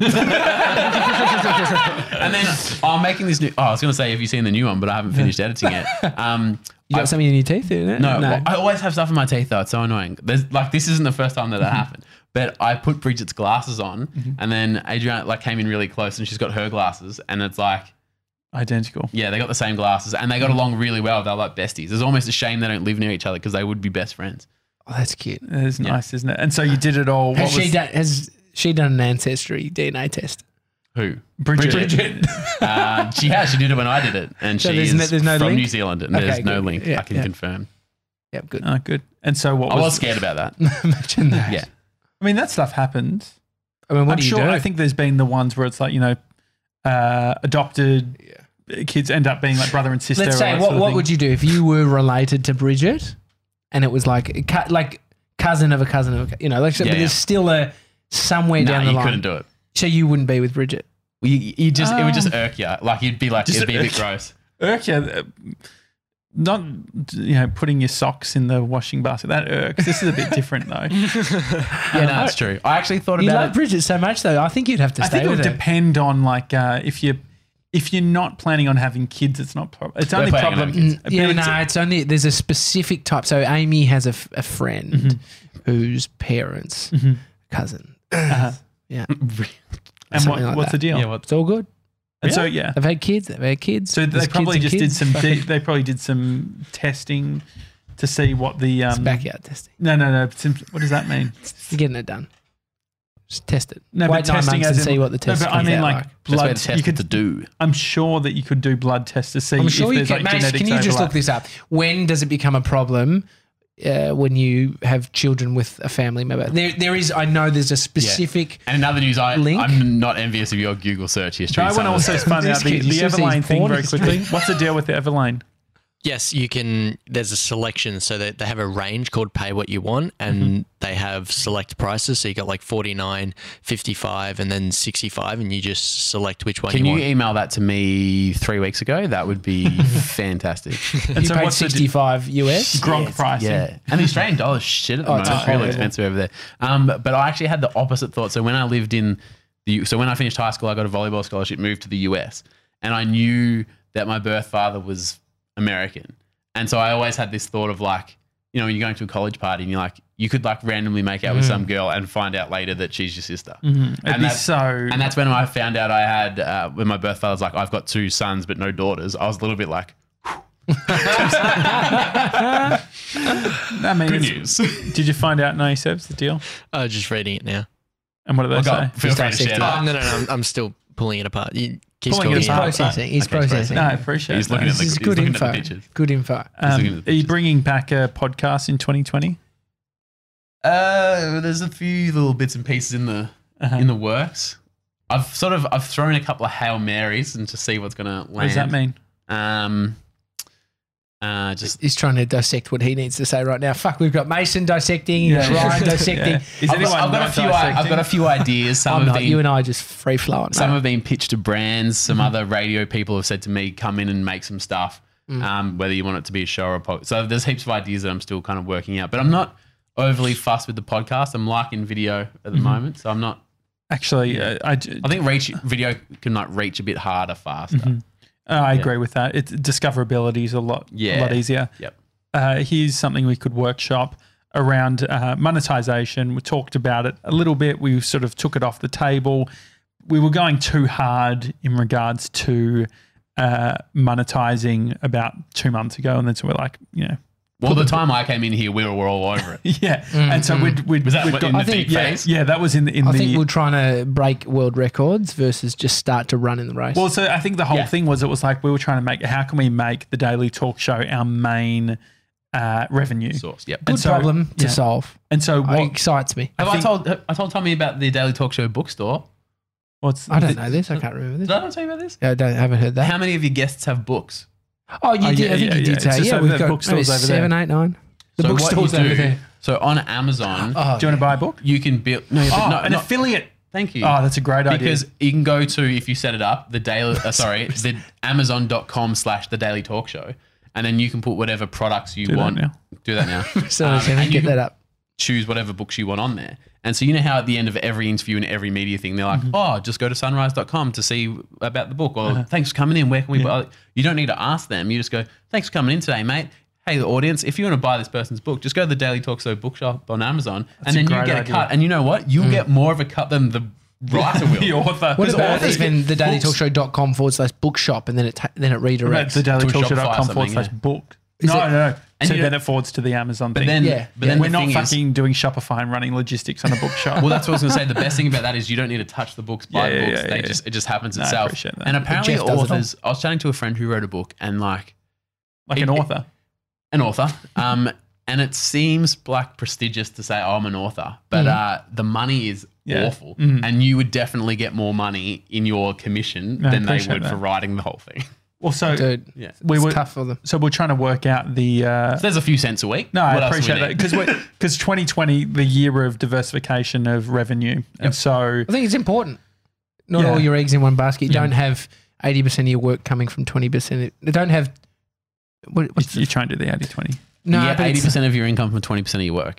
And then I'm making this new. Oh, I was going to say, have you seen the new one? But I haven't finished editing it. Um, You got I- something in your teeth, isn't it? No, well, I always have stuff in my teeth though. It's so annoying. There's like this isn't the first time that that happened. But I put Bridget's glasses on, and then Adriana like came in really close, and she's got her glasses, and it's like, Identical. yeah, they got the same glasses, and they got along really well. They're like besties. It's almost a shame they don't live near each other because they would be best friends. Oh, that's cute. It's nice, isn't it? And so you did it all. What Has she was done? Has she done an ancestry D N A test? Who? Bridget? uh, she has. She did it when I did it, and So she there's is no- there's no from link? New Zealand, and Okay, there's no good. link. Yeah, I can yeah. confirm. Yep, good. Oh, good. And so what I was? was scared about that. Imagine that. Yeah. I mean, that stuff happens. I mean, what I'm do you sure. do? I think there's been the ones where it's like you know, uh, adopted kids end up being like brother and sister. Let's or say, that what, sort of what thing. would you do if you were related to Bridget and it was like, a cou- like cousin of a cousin of a, cou- you know, like, so, Yeah, but yeah. there's still a somewhere No, down the you line. couldn't do it. So you wouldn't be with Bridget. Well, You, you just it would just Um, irk you. Like you'd be like just it'd be a bit irk you. gross. Irk, yeah. uh, Not you know putting your socks in the washing basket. That irks. This is a bit different though. Yeah, no, that's true. I actually thought You about love it. Bridget so much though. I think you'd have to I stay think it with would her. depend on like uh, if you if you're not planning on having kids, it's not problem. It's We're only planning on problem. having kids. but Mm, yeah, it's- no, it's only there's a specific type. So Amy has a, f- a friend Mm-hmm. whose parents cousin. uh-huh. Yeah, And something what, like what's that. the deal? Yeah, what- it's all good. and so yeah, They've had kids. They've had kids. so they There's probably kids just and did kids. some. Fucking- De- they probably did some testing to see what the it's um. backyard testing. No, no, no. Some, what does that mean? You're getting it done. Just test it. No, Wait but nine testing months as and in- see what the No, test but I comes mean out like like. That's where blood. the You test could to do. I'm sure that you could do blood tests to see I'm if sure you there's can. like Mace, genetics can you just overlap. look this up? When does it become a problem uh, when you have children with a family member? There, there is. I know there's a specific. And in other news, I, Link? I'm not envious of your Google search history. No, I want to Some of also the- spun out This the, kid, you the should see his Everlane thing porn very history. quickly. What's the deal with the Everlane? yes, you can. There's a selection, so that they have a range called Pay What You Want, and mm-hmm. they have select prices. So you got like forty-nine, fifty-five, and then sixty-five, and you just select which one Can you, you want. email that to me three weeks ago? That would be fantastic. And you so paid what's the di- sixty-five U S. Gronk Yeah, pricing. Yeah, and the Australian dollar is shit at the Oh, moment. it's It's really horrible. expensive over there. Um, but, but I actually had the opposite thought. So when I lived in the, so when I finished high school, I got a volleyball scholarship, moved to the U S, and I knew that my birth father was American, and so I always had this thought of like, you know, when you're going to a college party and you're like, you could like randomly make out with some girl and find out later that she's your sister. Mm-hmm. It'd And be that's- so. And that's when I found out I had, uh, when my birth father was like, I've got two sons but no daughters. I was a little bit like, that means, good news. Did you find out no, Seb's the deal? Oh, just reading it now. And what did they I'll say? go, feel free to share Oh, that. no, no, no. I'm, I'm still pulling it apart. You keep Pulling talking. it He's apart. processing. He's Okay, he's processing. No, I appreciate He's that. looking at This the- is he's good looking at the info. pictures. Good info. looking Um, at the are you pictures. bringing back a podcast in twenty twenty? Uh, there's a few little bits and pieces in the Uh-huh. in the works. I've sort of I've thrown a couple of Hail Marys and to see what's going to land. What does that mean? Um, uh, just He's trying to dissect what he needs to say right now. Fuck, we've got Mason dissecting, you got Ryan dissecting. Yeah. Is I've, anyone got, I've got a not few. I, I've dissecting? got a few ideas. Some I'm have not. been You and I are just free flowing. some mate. have been pitched to brands. Some Mm-hmm. other radio people have said to me, "Come in and make some stuff." Mm. Um, whether you want it to be a show or a podcast. So there's heaps of ideas that I'm still kind of working out. But I'm not overly fussed with the podcast. I'm liking video at the Mm-hmm. moment, so I'm not. Actually, uh, I, d- I think reach video can like reach a bit harder, faster. uh, I agree with that. It's discoverability is a lot, Yeah. a lot easier. Yep. Uh, here's something we could workshop around uh, monetization. We talked about it a little bit. We sort of took it off the table. We were going too hard in regards to uh, monetizing about two months ago, and then so we're like, you know, Well, the time I came in here, we were all over it. yeah. And so we'd, we'd, Was that we'd what- got, in the I think, deep yeah, phase? yeah, that was in the in I the. think we're trying to break world records versus just start to run in the race. Well, so I think the whole Yeah. thing was it was like we were trying to make how can we make the Daily Talk Show our main uh, revenue Source. Yep. Good and so- problem to yeah. solve. and so It what, excites me. Have I, think- told I told Tommy about the Daily Talk Show bookstore? what's I don't know this. I can't remember Did this. I not tell you about this? Yeah, I don't, haven't heard that. How many of your guests have books? Oh, you Oh, did. yeah, I think yeah, you yeah. did It's say. just Yeah, over we've the got bookstores maybe over there. seven, eight, nine. The So what bookstores you over do- there. So on Amazon, Oh, do you want to buy a book? you can build. No, but Oh, no, an not- affiliate. Thank you. Oh, that's a great idea. Because you can go to, if you set it up, the daily, uh, sorry, the amazon.com slash the daily talk show. And then you can put whatever products you Do that want. now. Do that now. So Um, Seven, and you get can that up. choose whatever books you want on there. And so you know how at the end of every interview and every media thing, they're like, Mm-hmm. oh, just go to sunrise dot com to see about the book. Or Uh-huh. thanks for coming in. Where can we buy? You don't need to ask them. You just go, thanks for coming in today, mate. Hey, the audience, if you want to buy this person's book, just go to the Daily Talk Show bookshop on Amazon, That's and a then you great get a idea. cut. And you know what? You'll get more of a cut than the writer will. the author. What Because about authors even get the daily books. talk show dot com forward slash bookshop and then it ta- then it What about redirects? the daily to a talk show dot Shopify com or forward slash something, book. Is No, it- no, no. And So you then know- it forwards to the Amazon But thing. then, Yeah, but yeah. then we're the not thing is, fucking doing Shopify and running logistics on a bookshop. well, that's what I was going to say. The best thing about that is you don't need to touch the books, buy Yeah, the yeah, books. yeah, they yeah. just it just happens No, I itself. appreciate that. And apparently, Jeff does it all. authors. I was chatting to a friend who wrote a book, and like like it- an it- author. an author, um, and it seems like prestigious to say, "Oh, I'm an author," but uh, the money is Yeah. awful, Mhm. and you would definitely get more money in your commission I than they appreciate would that. for writing the whole thing. Well, so Dude, Yeah, we it's were tough for them. so we're trying to work out the. Uh, so there's a few cents a week. no, What I else do we appreciate that need? because because twenty twenty, the year of diversification of revenue, and so I think it's important. Not Yeah. all your eggs in one basket. You Yeah. don't have eighty percent of your work coming from twenty percent. They don't have. What, what's you, the, you try and do the eighty twenty. no, you get but eighty it's- percent of your income from twenty percent of your work.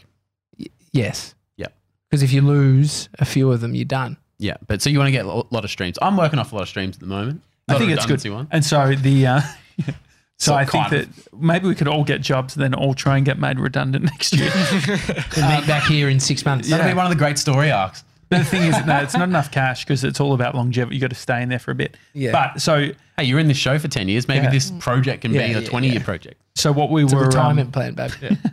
Yes. Yep. Because if you lose a few of them, you're done. Yeah, but so you want to get a lot of streams. I'm working off a lot of streams at the moment. I Not think a it's good. redundancy one. And so the. Uh, So So I think kind that of. maybe we could all get jobs and then all try and get made redundant next year. And meet back here in six months. That'll be one of the great story arcs. But the thing is, no, it's not enough cash because it's all about longevity. You got to stay in there for a bit. Yeah. But so, Hey, you're in this show for ten years. Maybe Yeah. this project can Yeah, be a yeah, twenty-year yeah. project. so what we It's a were retirement um, plan, babe.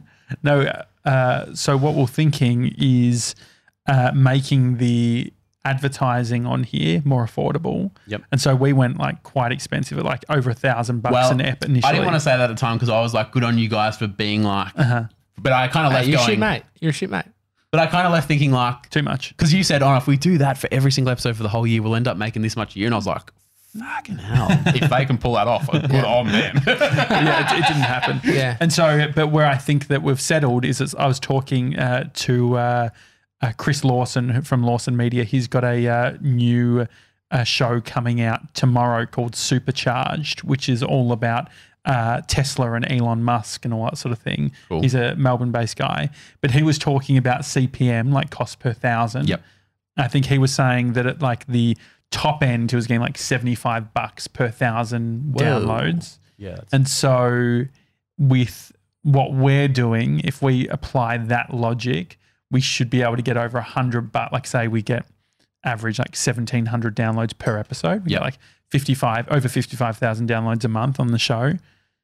no. Uh, so what we're thinking is uh, making the advertising on here more affordable. Yep. And so we went like quite expensive, at like over a thousand bucks Well, an ep initially. I didn't want to say that at the time because I was like, good on you guys for being like, Uh-huh. but I kind of Hey, left you're a going, shit mate. You're a shit mate. but I kind of left thinking like, Too much. because you said, oh, if we do that for every single episode for the whole year, we'll end up making this much a year. And I was like, fucking hell. If they can pull that off, good on them. yeah, it, it didn't happen. Yeah. And so, but where I think that we've settled is, is I was talking uh, to uh, uh, Chris Lawson from Lawson Media. He's got a uh, new uh, show coming out tomorrow called Supercharged, which is all about uh, Tesla and Elon Musk and all that sort of thing. Cool. He's a Melbourne-based guy, but he was talking about C P M, like cost per thousand. Yep. I think he was saying that at like the top end, he was getting like seventy-five bucks per thousand Whoa. downloads. Yeah. that's- And so with what we're doing, if we apply that logic, we should be able to get over one hundred bucks. Like say we get average like seventeen hundred downloads per episode. We Yep. get like fifty-five, over fifty-five thousand downloads a month on the show.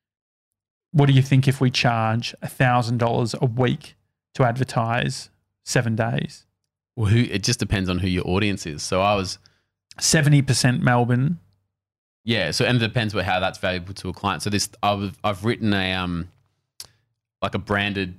What do you think if we charge one thousand dollars a week to advertise seven days? Well, who, it just depends on who your audience is. So I was, seventy percent Melbourne. yeah. So, and it depends on how that's valuable to a client. So this, I've, I've written a, um, like a branded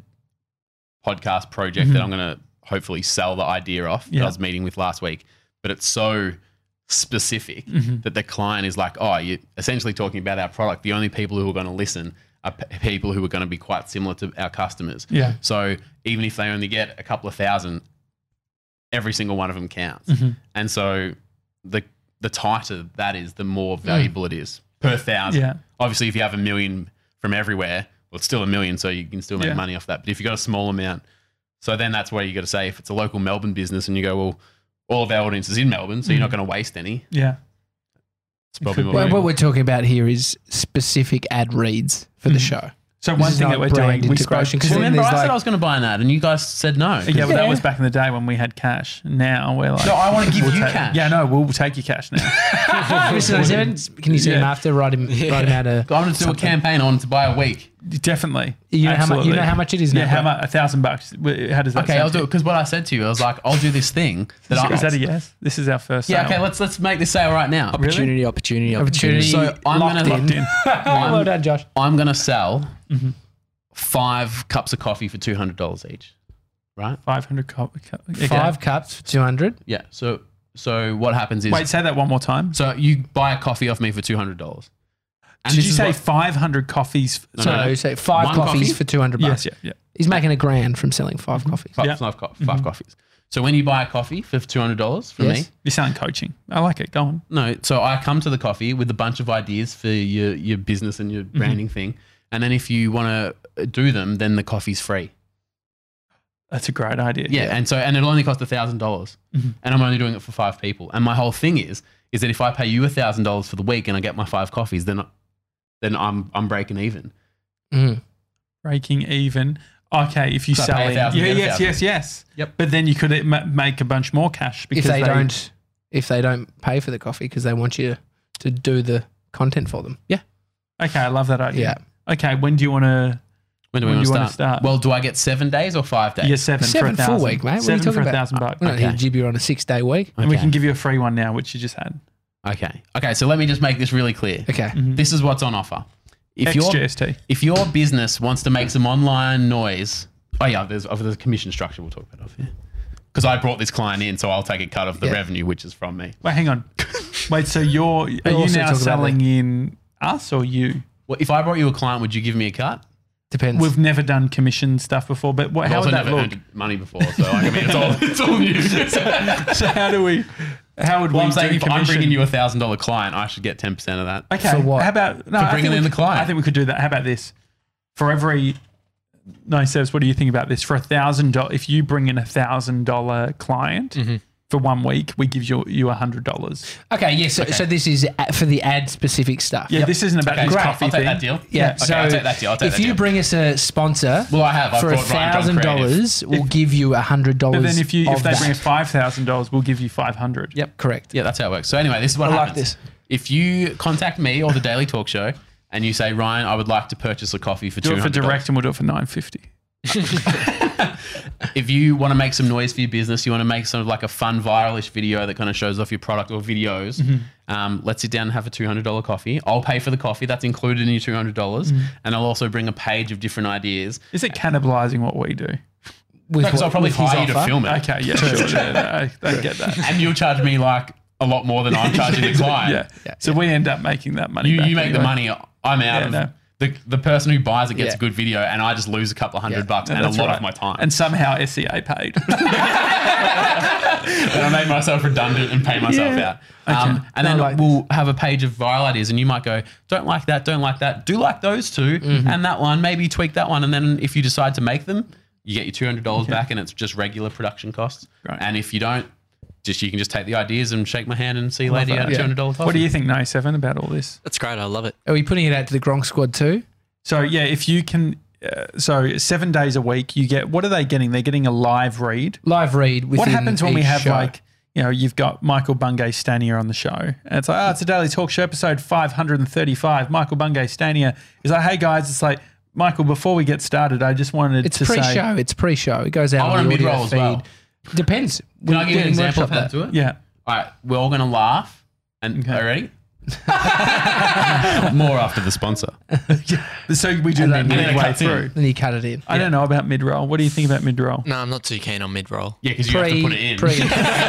podcast project Mhm. that I'm going to hopefully sell the idea off that Yeah. I was meeting with last week, but it's so specific Mhm. that the client is like, oh, you're essentially talking about our product. The only people who are going to listen are p- people who are going to be quite similar to our customers. Yeah. So even if they only get a couple of thousand, every single one of them counts. Mhm. And so the the tighter that is, the more valuable it is per thousand. Yeah. Obviously, if you have a million from everywhere, well, it's still a million, so you can still make Yeah. money off that. But if you've got a small amount, so then that's where you got to say, if it's a local Melbourne business and you go, well, all of our audience is in Melbourne, so you're not going to waste any. Yeah. It's probably more Well, what valuable. we're talking about here is specific ad reads for the Mhm. show. So This one is thing not that we're brand doing, we spoke integration, 'cause to- then Remember, there's I said like- I was going to buy an ad, and you guys said no. Yeah, but that Yeah. was back in the day when we had cash. Now we're like, No, I want to give we'll you take- cash. Yeah, no, we'll take your cash now. Mister ninety-seven, can you see him Yeah. after? Write him, write him out a. I wanted to do a campaign on to buy a week. Definitely. You know how much? You Absolutely. know how much it is now. Yeah, how much? A thousand bucks. Wh- How does that Okay, sound I'll to do you? it because what I said to you, I was like, I'll do this thing that I. Is that a yes? This is our first. Yeah, sale. okay, let's let's make this sale right now. Opportunity, opportunity, Opportunity. opportunity. So I'm locked gonna in. Locked in. Oh, well done, Josh. I'm gonna sell Mhm. five cups of coffee for two hundred dollars each, right? Five hundred. Co- co- okay. Five cups for two hundred. Yeah. So so what happens is, Wait, say that one more time. so you buy a coffee off me for two hundred dollars. Did you say five hundred coffees? No, So no, no. you say five One coffees coffee? for two hundred bucks. Yes. Yeah. Yeah. He's making a grand from selling five coffees. five, Yeah. five, co- five coffees? So when you buy a coffee for two hundred dollars from Yes. me, You're selling coaching. I like it. Go on. no. So I come to the coffee with a bunch of ideas for your your business and your branding thing, and then if you want to do them, then the coffee's free. That's a great idea. Yeah, and so and it'll only cost a thousand dollars, and I'm only doing it for five people. And my whole thing is is that if I pay you a thousand dollars for the week and I get my five coffees, then then I'm I'm breaking even. Mm. Breaking even. Okay, if you So I sell pay a in. thousand, Yeah, get a yes, thousand. yes, yes. Yep. But then you could ma- make a bunch more cash If because they, don't, if they don't pay for the coffee because they want you to do the content for them. Okay, I love that Yeah. idea. Okay, when do you want to? When do we When want do to you wanna start? start? Well, do I get seven days or five days? Yeah, seven, Seven for a full thousand. week, mate. What are you Seven talking for a about? thousand bucks. We're not here Okay. to jib you on a six day week. And we Okay. can give you a free one now, which you just had. Okay. Okay. So let me just make this really clear. Okay. This is what's on offer. If X your G S T. if your business wants to make some online noise, oh yeah, there's oh, there's a commission structure we'll talk about off here. Because I brought this client in, so I'll take a cut of the Yeah. revenue, which is from me. Wait, hang on. Wait, so you're are you also now talk about selling in us or you? Well, if I brought you a client, would you give me a cut? Depends. We've never done commission stuff before, but what, I've how also would that never look? earned money before, so like, I mean, it's all it's all new. So how do we? How would Well, we I'm saying do if I'm commission? bringing you a thousand dollar client, I should get ten percent of that. Okay. For what? How about no? For I bringing think in we the client. I think we could do that. How about this? For every no, Sebs, what do you think about this? For a thousand dollars, if you bring in a thousand dollar client for one week, we give you you a hundred dollars. okay. Yeah. So, so this is a- for the ad specific stuff. Yeah, this isn't about Okay, this great. coffee I'll take thing. that deal. Yeah. Okay, so I'll take that deal. I'll take if that you deal. bring us a sponsor Well, I have. I've for a brought Ryan John thousand Creative. dollars, we'll give you a hundred dollars. But then if you if of they that. bring us five thousand dollars, we'll give you five hundred. Yep. correct. Yeah, that's how it works. So anyway, this is what I like happens. this. If you contact me or the Daily Talk Show and you say, Ryan, I would like to purchase a coffee for Do two it for hundred dollars. direct, and we'll do it for nine fifty. If you want to make some noise for your business, you want to make sort of like a fun viralish video that kind of shows off your product or videos, um, let's sit down and have a two hundred dollars coffee. I'll pay for the coffee. That's included in your two hundred dollars. And I'll also bring a page of different ideas. Is it cannibalizing what we do? With Because what- I'll probably with his hire you to offer. film it. Okay, yeah, sure. yeah, no, I, I get that. And you'll charge me like a lot more than I'm charging the client. Yeah. Yeah, So we end up making that money. You, back you make the anyway. money. I'm out Yeah, of no. the the person who buys it gets Yeah. a good video, and I just lose a couple of hundred Yeah. bucks No, and a that's lot right. of my time. And somehow S C A paid. And I made myself redundant and pay myself Yeah. out. Um, Okay. and No, then like we'll have a page of viral ideas, and you might go, don't like that, don't like that, do like those two, Mm-hmm. and that one, maybe tweak that one. And then if you decide to make them, you get your two hundred dollars back, and it's just regular production costs. Great. And if you don't, just you can just take the ideas and shake my hand and see you Love later. You that. got a Yeah. two hundred dollars. What do you think, No Seven, about all this? That's great. I love it. Are we putting it out to the Gronk squad too? So yeah, if you can, uh, so seven days a week, you get. What are they getting? They're getting a live read. Live read. What within happens when we each have show. like, you know, you've got Michael Bungay Stanier on the show, and it's like, oh, it's a Daily Talk Show episode five hundred thirty-five. Michael Bungay Stanier is like, hey guys, it's like, Michael, before we get started, I just wanted It's to say, pre-show. It's pre-show. It goes out I on want the a audio mid-roll as feed. well. Depends. Can I give you an example of how to that. do it? yeah, All right, we're all going to laugh. And Okay. are you ready? More after the sponsor. so we do And mid then it midway cuts in. through. Then you cut it in. I don't know about mid roll. What do you think about mid roll? No, I'm not too keen on mid roll. Yeah, because you have to put it in. Pre,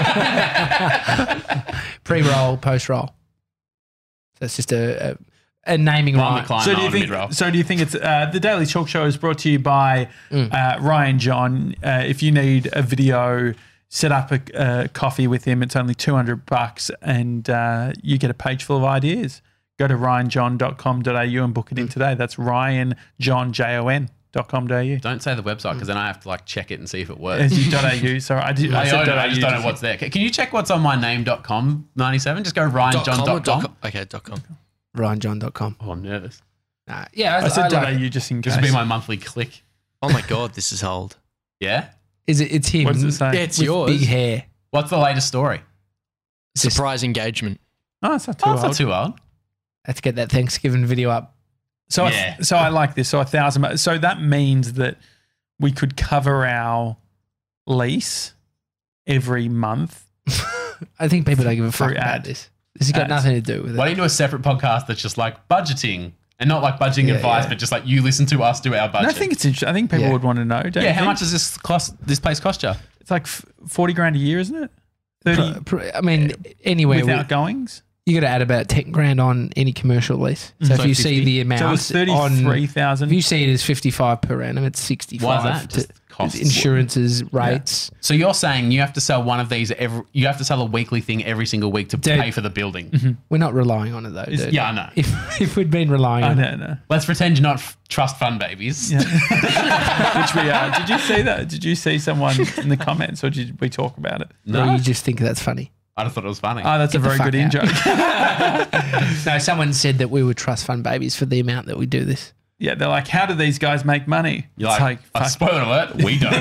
pre-roll, post-roll. That's just a, a, a naming Ron right. McCline So do you on think? mid-roll. So do you think it's uh, the Daily Talk Show is brought to you by Mm. uh, Ryan John? Uh, if you need a video, set up a, a coffee with him. It's only two hundred bucks, and uh, you get a page full of ideas. Go to ryan john dot com dot a u and book it in today. That's ryan john j o n dot com dot a u. Don't say the website because then I have to like check it and see if it works. As you .au. Sorry, I did. I I, said don't- I .au just don't know just- what's there. Can you check what's on my name dot com ninety-seven? Just go ryan Dot john com or dot dot com. com? Okay, dot com. ryan john dot com. Oh, I'm nervous. Nah, yeah, I, I said I like .au it. just in case. This will be my monthly click. Oh my god, this is old. Yeah? Is it? It's him. What does it say? Yeah, it's with yours. big hair. What's the latest story? Just- Surprise engagement. Oh, it's not too Oh, it's old. not too old. Let's get that Thanksgiving video up. So, Yeah. I, so I like this. So a thousand. bu- So that means that we could cover our lease every month. I think people don't give a fuck Through about ad- this. This has got ads. nothing to do with Why it. don't you do a separate podcast that's just like budgeting and not like budgeting Yeah, advice, yeah. but just like you listen to us do our And budget? I think it's interesting. I think people Yeah. would want to know. Don't yeah, you how think? much does this cost? This place cost you? It's like f- forty grand a year, isn't it? Thirty Pr- pr- I mean, anywhere without goings. you got to add about ten grand on any commercial lease. So, So if you see fifty. the So amount it's thirty-three on, thousand. if you see it as fifty-five per annum, it's sixty-five. Why is that? to- Just costs. insurances, rates. So you're saying you have to sell one of these every, you have to sell a weekly thing every single week to Dude. pay for the building. We're not relying on it though. Is- Dude. Yeah, I know. If if we'd been relying I on it, know, no. Let's pretend you're not f- trust fund babies. Yeah. Which we are. Did you see that? Did you see someone in the comments, or did we talk about it? or No, you just think that's funny. I just thought it was funny. Oh, that's Get a the very fuck good in out. joke. No, someone said that we would trust fund babies for the amount that we do this. Yeah, they're like, how do these guys make money? You're It's like, uh, fuck. spoiler alert, we don't.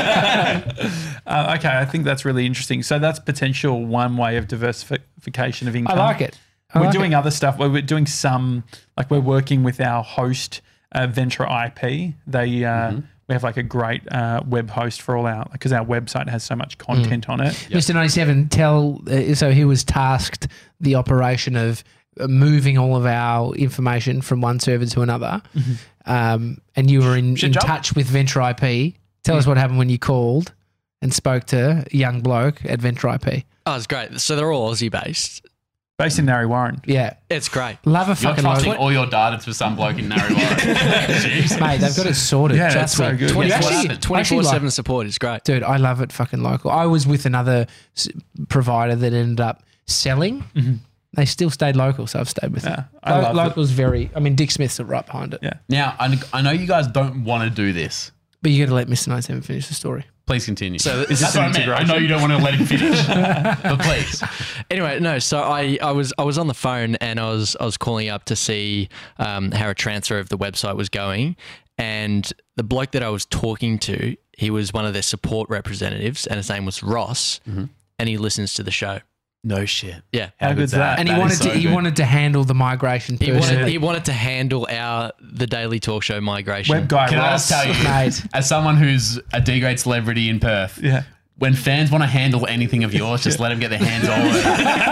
Uh, okay, I think that's really interesting. So that's potential one way of diversification of I income. like it. I We're like doing it. other stuff. We're we're doing some, like we're working with our host, uh, Venture I P. They uh, we have like a great uh, web host for all our, because our website has so much content on it. Mister ninety-seven, tell, uh, so he was tasked the operation of uh, moving all of our information from one server to another. Um, and you were in, Shit in job. touch with Venture I P. Tell us what happened when you called and spoke to a young bloke at Venture I P. Oh, it's great. So they're all Aussie based. Based in Narre Warren. Yeah. It's great. Love a You're fucking trusting local. all your data to some bloke in Narre Warren. Jeez. Mate, they've got it sorted. Yeah, Trust that's so me. good. You What's actually- happened? actually like- twenty-four seven support is great. Dude, I love it fucking local. I was with another s- provider that ended up selling. They still stayed local, so I've stayed with Yeah, them. I Lo- love it. local's very, I mean, Dick Smith's right behind it. Yeah. Now, I, I know you guys don't want to do this. But you got to let Mister ninety-seven finish the story. Please continue. So That's this what I meant. I know you don't want to let him finish, but please. Anyway, no. So I, I was I was on the phone and I was I was calling up to see um, how a transfer of the website was going, and the bloke that I was talking to, he was one of their support representatives, and his name was Ross, and he listens to the show. No shit. Yeah. How good's that? And he That is wanted so to he good. wanted to handle the migration He personally. wanted, he wanted to handle our the Daily Talk Show migration. Web guy Can I Ross. just tell you, Mate. as someone who's a D-grade celebrity in Perth, Yeah. when fans want to handle anything of yours, just let them get their hands all over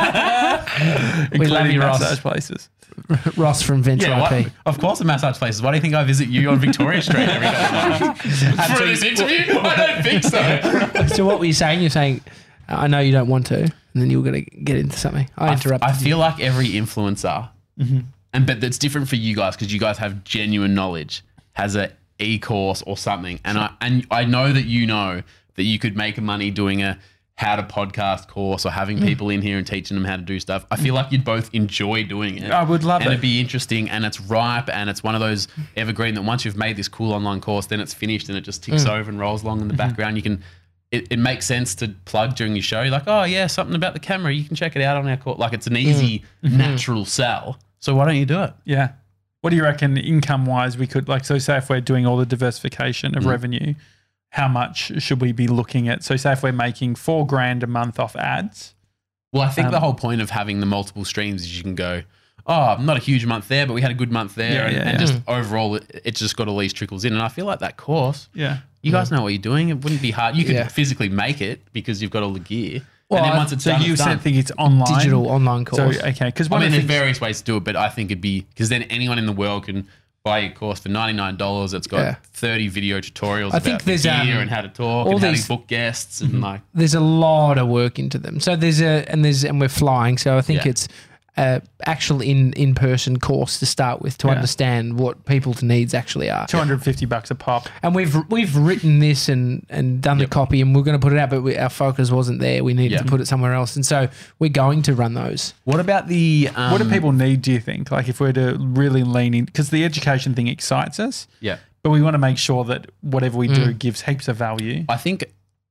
it. We love Including you, Ross. massage places. Ross from Venture Yeah, I what? P. Of course, the massage places. Why do you think I visit you on Victoria Street every day? For this interview? I don't think so. So what were you saying? You're saying I know you don't want to, and then you're going to get into something. I I f- interrupted I feel you. like every influencer, and but that's different for you guys because you guys have genuine knowledge, has a e-course or something, and I and I know that you know that you could make money doing a how to podcast course or having people in here and teaching them how to do stuff. I feel like you'd both enjoy doing it. I would love and it. it'd be interesting, and it's ripe, and it's one of those evergreen that once you've made this cool online course, then it's finished and it just ticks over and rolls along in the background. You can. It, it makes sense to plug during your show. You're like, oh yeah, something about the camera. You can check it out on our course. Like it's an easy, natural sell. So why don't you do it? Yeah. What do you reckon income wise we could like, so say if we're doing all the diversification Mm. of revenue, how much should we be looking at? So say if we're making four grand a month off ads. Well, I think Um, the whole point of having the multiple streams is you can go, oh, not a huge month there, but we had a good month there. Yeah, and yeah, and yeah. just overall, it, it's just got all these trickles in. And I feel like that course, Yeah. you guys know what you're doing. It wouldn't be hard. You could Yeah. physically make it because you've got all the gear. Well, and then I- once it's So done, you it's said done. think it's online. Digital online So, course. okay. Because I one mean, of the there's things, various ways to do it, but I think it'd be because then anyone in the world can buy your course for ninety-nine dollars. It's got Yeah. thirty video tutorials I about think there's, gear um, and how to talk all and how these- to book guests and like There's a lot of work into them. So there's a and there's and we're flying. So I think Yeah. it's a actual in in person course to start with to Yeah. understand what people's needs actually are. two hundred fifty bucks a pop. And we've we've written this and and done Yep. the copy and we're going to put it out, but we, our focus wasn't there. We needed Yeah. to put it somewhere else, and so we're going to run those. what about the um, What do people need, do you think? Like if we're to really lean in, because the education thing excites us, yeah. but we want to make sure that whatever we Mm. do gives heaps of value. I think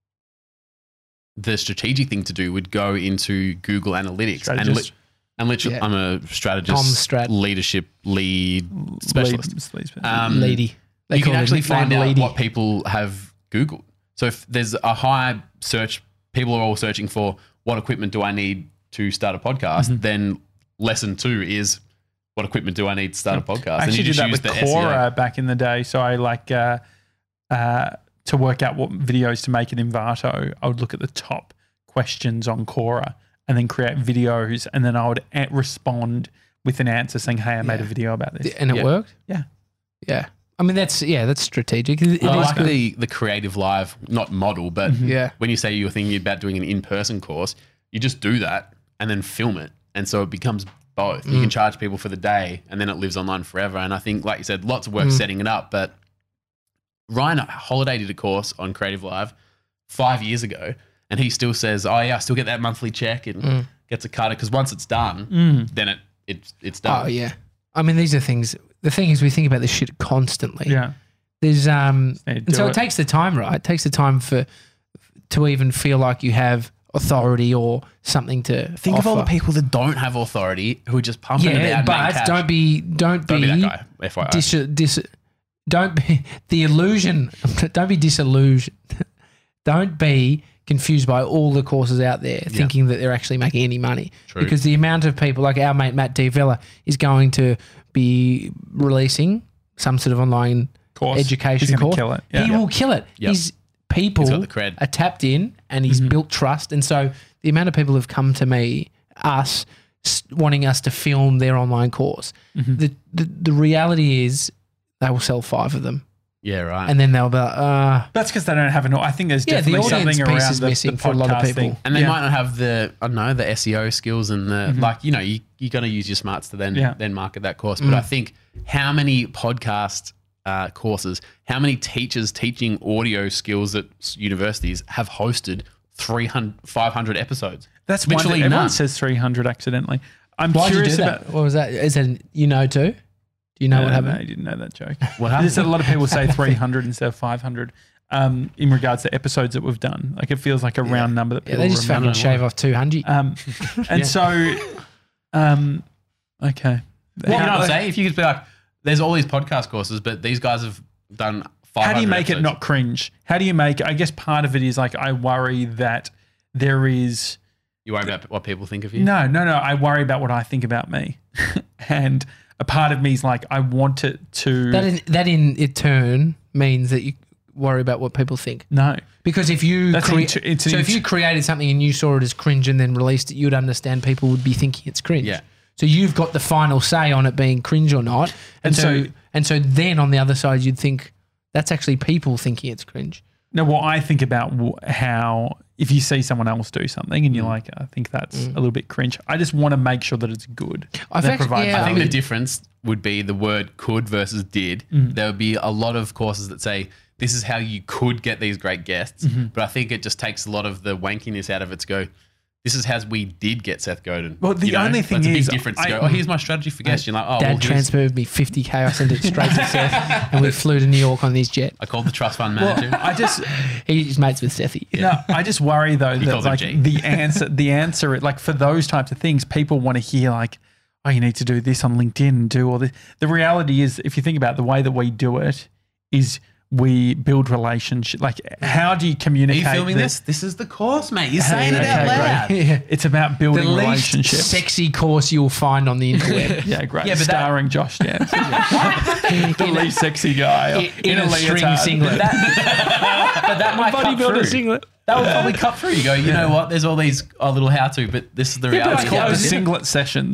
the strategic thing to do would go into Google Analytics and, li- Strategist. and literally, Yeah. I'm a strategist, Tom Strat. leadership lead specialist. Lead- lead- Um, Lady, They you can call her actually nickname find out Lady. what people have Googled. So if there's a high search, people are all searching for what equipment do I need to start a podcast, Mm-hmm. then lesson two is what equipment do I need to start a podcast? I actually and you did just that use with the S E O. Quora back in the day. So I like uh, uh, to work out what videos to make in Envato, I would look at the top questions on Quora and then create videos, and then I would a- respond with an answer saying, "Hey, I made a Yeah. video about this." and it Yeah. worked. Yeah. Yeah. I mean, that's yeah, that's strategic. It, it I is like good. the, the creative live, not model, but Yeah. when you say you're thinking about doing an in-person course, you just do that and then film it. And so it becomes both. You Mm. can charge people for the day and then it lives online forever. And I think, like you said, lots of work Mm. setting it up. But Ryan Holiday did a course on Creative Live five years ago. And he still says, oh yeah, I still get that monthly check and Mm. gets a cut. Because once it's done, Mm. then it, it it's done. Oh yeah. I mean, these are things. The thing is, we think about this shit constantly. Yeah. There's um, Yeah, and do so it. it. takes the time, right? It takes the time for to even feel like you have authority or something to Think of all the offer. people that don't have authority who are just pumping it out Yeah, and making but cash. don't be don't, Don't be, be that guy, F Y I. dis, dis, don't be the illusion. Don't be disillusioned. Don't be confused by all the courses out there, thinking that they're actually making any money. True. Because the amount of people, like our mate Matt D. Villa, is going to be releasing some sort of online Course. education He's gonna course. kill it. Yeah. He will kill it. Yep. He's people He's got the cred. are tapped in, and he's built trust. And so the amount of people who've come to me, us, s- wanting us to film their online course. The, the the reality is they will sell five of them, Yeah, right. and then they'll be like, uh, That's because they don't have an. I think there's Yeah, the definitely audience something piece around is the, missing the for a lot of podcasting. people. And they Yeah. might not have the, I don't know, the S E O skills and the, like, you know, you, you got to use your smarts to then, Yeah. then market that course. But I think how many podcast uh, courses, how many teachers teaching audio skills at s- universities have hosted three hundred, five hundred episodes? That's Literally one. Everyone none. says three hundred accidentally. I'm why'd you curious do about. that? What was that? Is it you know too? Do you know No, what no, happened? no, you didn't know that joke. What There's a happened? lot of people say three hundred instead of five hundred um, in regards to episodes that we've done. Like it feels like a round number that Yeah, people they just remember. fucking shave off two hundred. Um, and so, um, okay. Well, you know How- what I'm saying? If you could be like, there's all these podcast courses, but these guys have done five hundred How do you make episodes. it not cringe? How do you make? I guess part of it is like I worry that there is You worry about what people think of you? no, no, no. I worry about what I think about me, and a part of me is like I want it to That in, that in it turn means that you worry about what people think. no. Because if you That's crea- intu- it's so if intu- you created something and you saw it as cringe and then released it, you'd understand people would be thinking it's cringe. Yeah. So you've got the final say on it being cringe or not, and, And so, so- and so then on the other side you'd think that's actually people thinking it's cringe. No, well, I think about w- how if you see someone else do something and you're Mm. like, I think that's a little bit cringe. I just want to make sure that it's good. I've That actually- provides yeah, I think value. the difference would be the word could versus did. Mm. There would be a lot of courses that say this is how you could get these great guests, Mm-hmm. but I think it just takes a lot of the wankiness out of it to go, this is how we did get Seth Godin. Well, the You know? only thing That's a big is, difference to I- go, oh, here's my strategy for guests. You're like, oh, Dad well, here's, transferred me fifty K. I sent it straight to Seth, and we flew to New York on his jet. I called the trust fund Well, manager. I just He's mates with Sethy. no, I just worry though that calls him like G. the answer, the answer, like for those types of things, people want to hear like, oh, you need to do this on LinkedIn and do all this. The reality is, if you think about the way that we do it, is we build relationship. Like, how do you Are communicate? you filming that- this? This is the course, mate. You're saying it Okay, out loud. great. Yeah. It's about building The least relationships. sexy course you'll find on the interweb. Yeah, great. Yeah, but that- Starring Josh Jansen, the least sexy guy in, in a, string leotard. singlet. But that might cut Bodybuilder through. singlet. That would probably cut through. You go, you know what? There's all these a little how to, but this is the but reality. it's Called Yeah, the but- singlet sessions.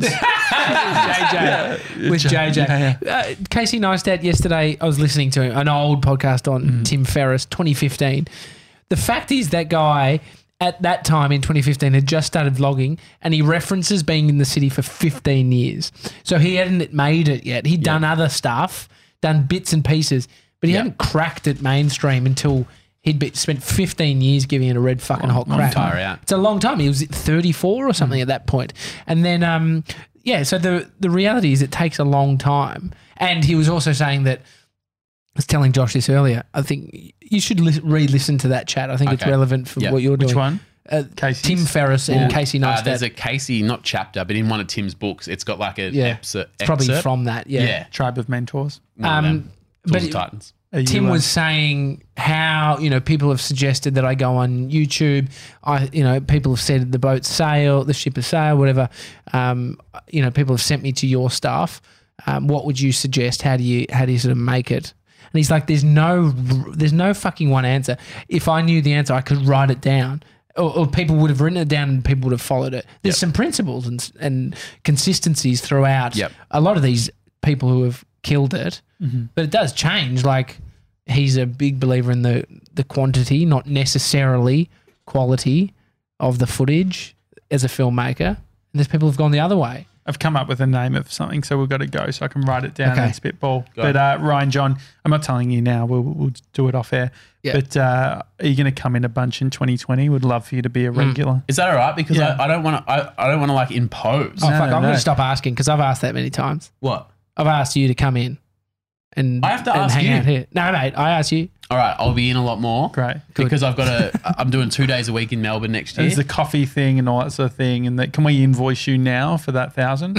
J J with J J. Yeah, Uh, Casey Neistat yesterday, I was listening to an old podcast on Tim Ferriss, twenty fifteen. The fact is that guy at that time in twenty fifteen had just started vlogging, and he references being in the city for fifteen years. So he hadn't made it yet. He'd done other stuff, done bits and pieces, but he Yeah. hadn't cracked it mainstream until he'd be, spent fifteen years giving it a red fucking hot crack. Far out. It's a long time. He was at thirty-four or something at that point. And then, um, yeah, so the, the reality is it takes a long time. And he was also saying that, I was telling Josh this earlier, I think you should li- re-listen to that chat. I think it's Okay. relevant for Yeah. what you're doing. Which one? Uh, Casey's? Tim Ferriss and Well, Casey uh, Neistat. there's a Casey, not chapter, but in one of Tim's books, it's got like a Yeah. excerpt. it's probably excerpt. from that, yeah. Yeah. Tribe of Mentors. One of Um, them. Tools but of it- Titans. Are you, Tim uh, was saying how, you know, people have suggested that I go on YouTube. I, you know, people have said the boat sail, the ship has sailed, whatever. Um, you know, people have sent me to your stuff. Um, what would you suggest? How do you, how do you sort of make it? And he's like, there's no, there's no fucking one answer. If I knew the answer, I could write it down. Or, or people would have written it down and people would have followed it. There's Yep. some principles and and consistencies throughout. Yep. A lot of these people who have killed it, Mm-hmm. but it does change. Like he's a big believer in the the quantity, not necessarily quality of the footage as a filmmaker. And there's people who've gone the other way. I've come up with a name of something, so we've got to go so I can write it down Okay. and spitball. Go But uh, Ryan, John, I'm not telling you now. We'll, we'll do it off air. Yeah. But uh, are you going to come in a bunch in twenty twenty? Would love for you to be a Hmm. regular. Is that all right? Because Yeah. I, I don't want to. I, I don't want to like impose. Oh No, fuck! no, I'm no. going to stop asking because I've asked that many times. What? I've asked you to come in, and I have to and ask hang you. out here. No, mate, I asked you. All right, I'll be in a lot more. Great. Because I've got a. I'm doing two days a week in Melbourne next year. There's the coffee thing and all that sort of thing. And that, can we invoice you now for that thousand?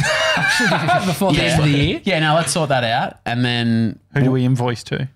Before the end of the year. Yeah, now let's sort that out, and then Who do we invoice to?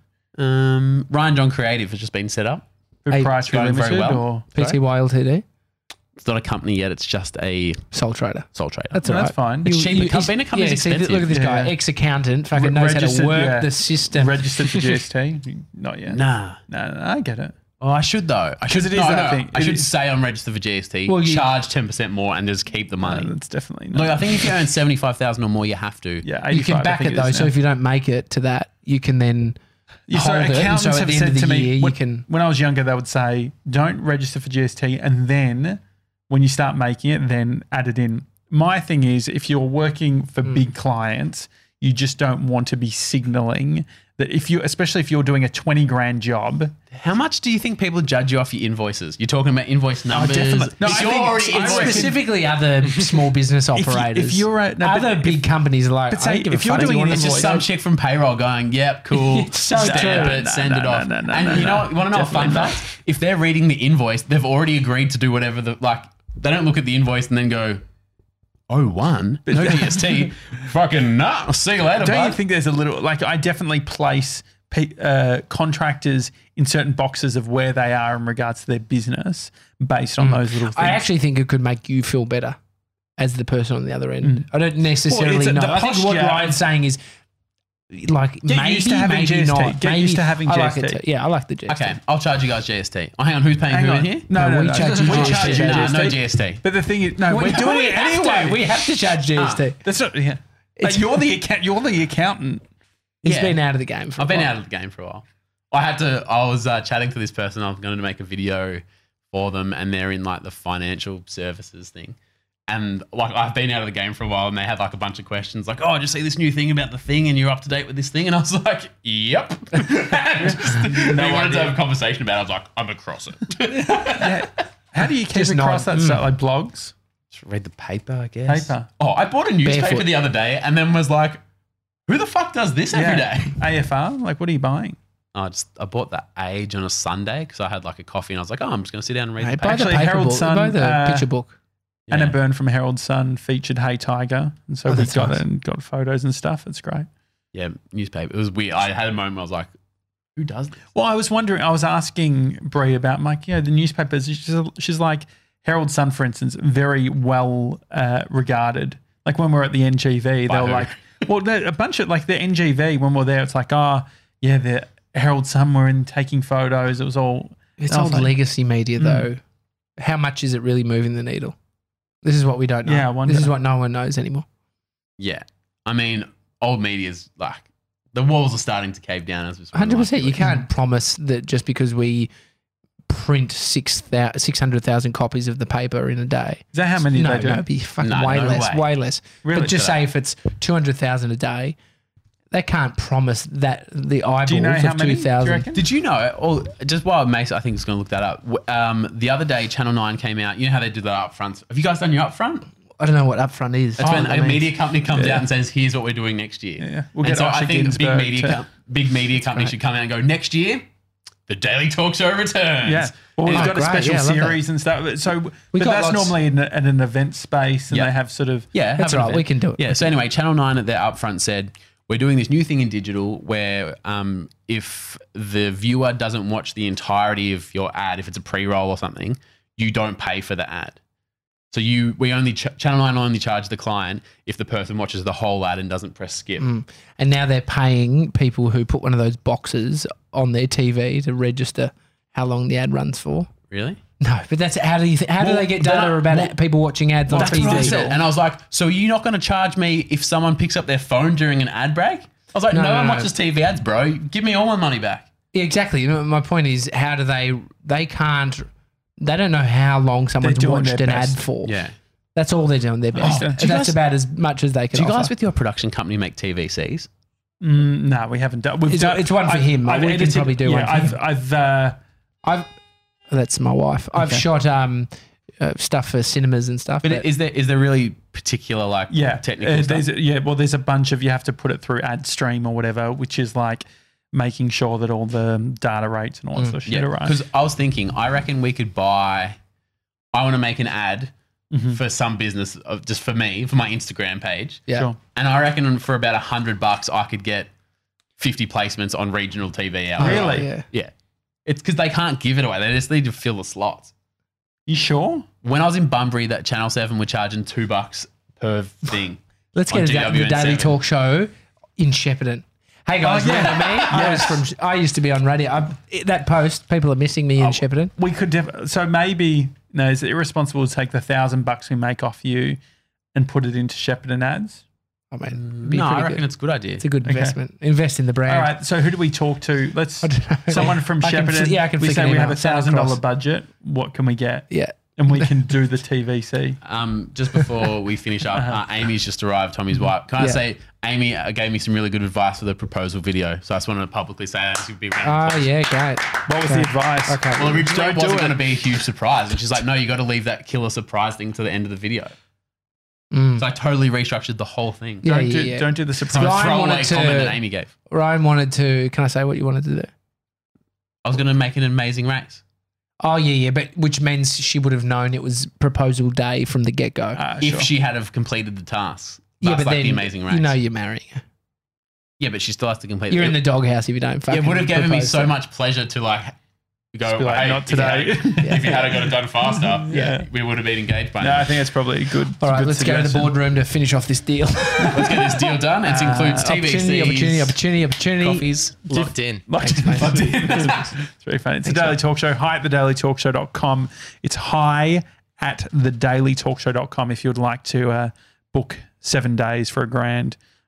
um, Ryan John Creative has just been set up. Food Hey, Price going very Limited well. or P T Y L T D, It's not a company yet. It's just a sole trader. sole trader. That's No, all right. that's fine. It's cheaper. he's- Being a company's yeah, see, expensive. look at this guy, Yeah. ex-accountant, fucking Re- knows how to registered, work yeah. the system. registered for G S T? Not yet. Nah. No, no, I get it. Oh, I should though. I should. it is no, that no, thing. I It should is- say I'm registered for G S T. Well, you- charge ten percent more and just keep the money. No, that's definitely not. Look, I think if you earn seventy five thousand or more, you have to. yeah, You can eighty-five, I back think it though, is so now. if you don't make it to that, you can then Yeah, so hold it. And accountants so at have the end said of the to me year, you when, can. when I was younger, they would say, "Don't register for G S T, and then when you start making it, then add it in." My thing is, if you're working for Hmm. big clients, you just don't want to be signaling that if you, especially if you're doing a twenty grand job. How much do you think people judge you off your invoices? You're talking about invoice numbers. definitely. No, if I you're think- already I invoicing, Specifically, other small business If you- operators. if you're a- no, but other if- big companies are like, but I say don't give a if you're fuck, do you doing want it, an it's just invoice? some chick from payroll going, "Yep, cool, It's so stamp true. it, No, send no, it no, off." no, no, and no, you know, no. what- you want to know a fun Definitely fact? If they're reading the invoice, they've already agreed to do whatever the like. They don't look at the invoice and then go, "Oh, one, no G S T, fucking nah, I'll see you later." Don't bud. you think there's a little like I definitely place pe- uh, contractors in certain boxes of where they are in regards to their business based on those little things? I actually think it could make you feel better as the person on the other end. I don't necessarily Well, it's a- know. the I think what posture- Ryan's saying is like Get maybe, used to having maybe G S T. not. Get maybe, used to having I like G S T. it too. Yeah, I like the G S T. Okay, I'll charge you guys G S T. Oh, hang on, who's paying Hang who on. in here? No, No, no, we no. charge you We G S T. charge you Nah, G S T. no G S T. But the thing is, no, we're doing we it have anyway. To. We have to charge G S T. That's not. Yeah. But you're the account. You're the accountant. He's Yeah. been out of the game for a I've been while. out of the game for a while. I had to. I was uh, chatting to this person. I was going to make a video for them, and they're in like the financial services thing. And like I've been out of the game for a while, and they had like a bunch of questions, like, "Oh, I just see this new thing about the thing, and you're up to date with this thing." And I was like, "Yep." And just, no they wanted to have a conversation about it. I was like, "I'm across it." Yeah. How do you keep Just across not- that stuff? Like blogs? Just read the paper, I guess. Paper. Oh, I bought a newspaper Barefoot. the other day, and then was like, "Who the fuck does this every day?" A F R? Like, what are you buying? I just I bought the Age on a Sunday because I had like a coffee, and I was like, "Oh, I'm just going to sit down and read Hey, the buy paper." the Actually, paper Herald book. Sun, buy the uh, picture book. Yeah. Anna Byrne from Herald Sun featured Hey Tiger. And so Oh, we that's got nice. it and got photos and stuff. It's great. Yeah, newspaper. It was weird. I had a moment where I was like, "Who does this?" Well, I was wondering, I was asking Brie about, I'm like, you know, the newspapers. She's, she's like, Herald Sun, for instance, very well uh, regarded. Like when we were at the N G V, By they were who? like, well, they're- a bunch of, like the N G V, when we were there, it's like, oh, yeah, the Herald Sun were in taking photos. It was all. It's I was old like, legacy media, Mm. though. How much is it really moving the needle? This is what we don't know. Yeah, I wonder. This is what no one knows anymore. Yeah, I mean, old media's like the walls are starting to cave down as we speak. one hundred percent. You can't promise that just because we print six hundred thousand copies of the paper in a day. Is that how many no, they do? no, it'd be fucking No, way no less, way. way less. Really? But just So- say if it's two hundred thousand a day, they can't promise that the eyeballs Do you know how of many? two Do you thousand. reckon? Did you know? Or just while Mason, I think is going to look that up. w- Um, the other day, Channel Nine came out. You know how they do that up front. Have you guys done your upfront? I don't know what upfront is. That's when I a mean, media company comes Yeah. out and says, "Here's what we're doing next year." Yeah, we'll and get so Usher I think big Ginsburg media, to- com- big media companies great. should come out and go, "Next year, the Daily Talk Show returns." Yeah. Well, we've Oh, got a great. special Yeah, I love that. series and stuff. So, We but got that's lots- normally in a, at an event space, and Yeah. they have sort of. Yeah, That's have an right. event. We can do it. Yeah. So anyway, Channel Nine at their upfront said, "We're doing this new thing in digital where um, if the viewer doesn't watch the entirety of your ad, if it's a pre-roll or something, you don't pay for the ad. So you, we only ch- Channel Nine only charge the client if the person watches the whole ad and doesn't press skip." Mm. And now they're paying people who put one of those boxes on their T V to register how long the ad runs for. Really? No, but that's how do you th- how do Well, they get that- data about well, people watching ads on That's T V? what I said. And I was like, "So you're not going to charge me if someone picks up their phone during an ad break?" I was like, No, "No, no, one no. watches T V ads, bro. Give me all my money back." Yeah, exactly. You know, my point is, how do they? They can't. They don't know how long someone's doing watched their an best. ad for. Yeah. That's all they're doing. Their best. Oh, And do you that's guys- about as much as they can. Do you guys offer. with your production company make T V Cs? Mm, no, we haven't done. We've It's- done, it's one for I've- him. I've We can edited- probably do yeah, one for I've, him. I've, uh, I've. That's my wife. I've Okay. shot um, uh, stuff for cinemas and stuff. But but- is there is there really particular like yeah, technical uh, stuff? there's, yeah. Well, there's a bunch of you have to put it through AdStream or whatever, which is like making sure that all the data rates and all that Mm, sort of shit Yeah, are right. because I was thinking, I reckon we could buy. I want to make an ad Mhm. for some business, of, just for me, for my Instagram page, yeah. Sure. and I reckon for about a hundred bucks, I could get fifty placements on regional T V out. Really? Oh, yeah. Yeah, it's because they can't give it away; they just need to fill the slots. You sure? When I was in Bunbury, that Channel Seven were charging two bucks per thing. Let's On get a G da- W the N Daily seven. Talk Show in Shepparton. Hey guys, Oh, yeah. remember me? I was from. I used to be on radio. I, that post, people are missing me in Oh, Shepparton. We could. Def- so maybe no, is it irresponsible to take the thousand bucks we make off you and put it into Shepparton ads? I mean, it'd be No, I pretty reckon good. it's a good idea. It's a good Okay. investment. Invest in the brand. All right. So who do we talk to? Let's I don't know. someone from I can Shepparton. fl- yeah, I can we flick say an we have email. a Send thousand dollar across. budget. What can we get? Yeah. And we can do the T V C. Um, just before we finish up, uh, Amy's just arrived, Tommy's wife. Can I Yeah. say, Amy uh, gave me some really good advice for the proposal video. So I just wanted to publicly say that. She'd be around. Oh yeah, great. What was Okay. the advice? Okay. Well, originally Don't it do wasn't it. going to be a huge surprise. And she's like, no, you got to leave that killer surprise thing to the end of the video. Mm. So I totally restructured the whole thing. Yeah, Don't yeah, do yeah. don't do the It's a surprise. Ryan throwaway wanted to- comment that Amy gave. Ryan wanted to. Can I say what you wanted to do? I was going to make an amazing race. Oh yeah, yeah. But which means she would have known it was proposal day from the get go. Ah, If sure. she had have completed the task. yeah, That's but like then the amazing race. you know you're marrying her. yeah, but she still has to complete You're it. in the doghouse if you don't. It fucking would have given me propose so to- much pleasure to like go, be like, hey, "Not if you had- today." If you had got it done faster, Yeah. we would have been engaged by no, now. I think it's probably a good. All right, good let's go to the suggestion. boardroom to finish off this deal. Let's get this deal done. It includes T V Cs, opportunity, opportunity, opportunity, opportunity. coffees. Locked in. Locked in. Locked in. It's very funny. It's the Daily Talk Show. Hi at the daily talk show dot com. It's hi at the daily talk show dot com if you would like to uh, book seven days for a grand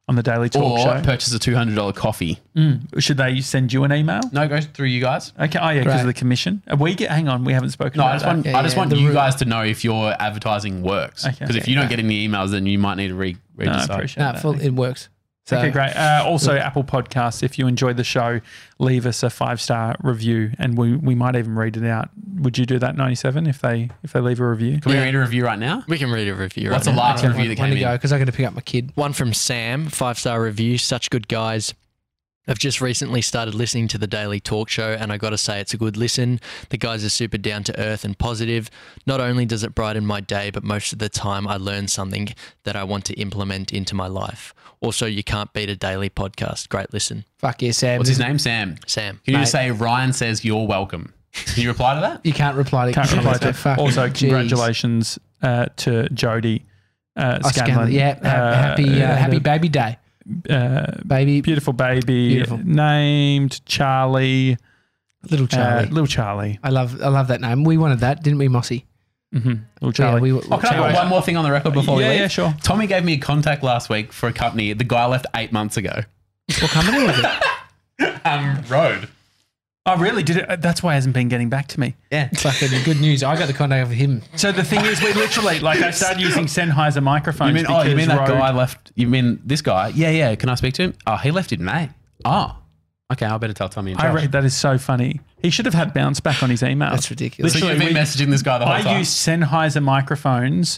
on the Daily Talk or Show. purchase a two hundred dollars coffee. Mm. Should they send you an email? No, go through you guys. Okay. Oh, yeah, because of Great. the commission. Uh, We get, hang on, we haven't spoken No, about I just that. want Yeah, I just yeah, want the you root- guys to know if your advertising works. Okay. Because if Okay, you don't great. get any emails, then you might need to re read No, your I site. appreciate No, that. full, it works. So, Okay, great. Uh, also, Apple Podcasts, if you enjoyed the show, leave us a five-star review and we, we might even read it out. Would you do that, ninety-seven, if they if they leave a review? Can we read a review right now? We can read a review. What's right the now. last One, review that one came to go in? because I got to pick up my kid. One from Sam, five star review. Such good guys. I've just recently started listening to the Daily Talk Show, and I got to say it's a good listen. The guys are super down to earth and positive. Not only does it brighten my day, but most of the time I learn something that I want to implement into my life. Also, you can't beat a daily podcast. Great listen. Fuck yeah, Sam. What's his name? Sam. Sam. Can you just Mate. say Ryan says you're welcome? Can you reply to that? You can't reply to Can't Sam, reply so to fucking Also, jeez. congratulations uh, to Jody uh, Oh, Scanlon. Scanlon. Yeah, ha- Uh, happy uh, uh, happy baby day, uh, baby. beautiful baby Beautiful. named Charlie. Little Charlie. Uh, little Charlie. I love I love that name. We wanted that, didn't we, Mossy? Mm-hmm. Little Charlie. Yeah, we, Oh, can I put Charlie. one more thing on the record before we yeah, leave? yeah, sure. Tommy gave me a contact last week for a company. The guy left eight months ago. What company was it? Um, Road. Oh, really? Did it? That's why he hasn't been getting back to me. Yeah. Fucking good news. I got the contact of him. So the thing is, we literally, like, I started using Sennheiser microphones. You mean, oh, you because mean that Rode- guy left? You mean this guy? Yeah, yeah. Can I speak to him? Oh, he left in May. Oh, okay. I better tell Tommy and I Josh. read that is so funny. He should have had bounce back on his email. That's ridiculous. So you've been we- messaging this guy the whole I time? use Sennheiser microphones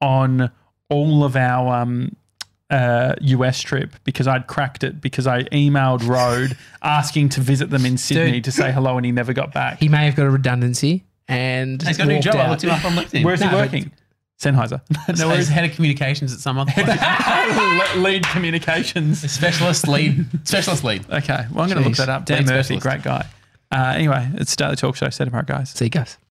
on all of our um, uh, U S trip because I'd cracked it because I emailed Rode asking to visit them in Sydney Dude. to say hello and he never got back. He may have got a redundancy and He's got a new walked job. I out. looked him up on LinkedIn. Where's No, he but- working? Sennheiser. No, he's head of communications at some other place. Le- Lead communications. Specialist lead. Specialist lead. Okay, well, I'm going to look Jeez. that up. Dan Lead Murphy, specialist. great guy. Uh, anyway, it's Daily Talk Show. Set apart, guys. See you guys.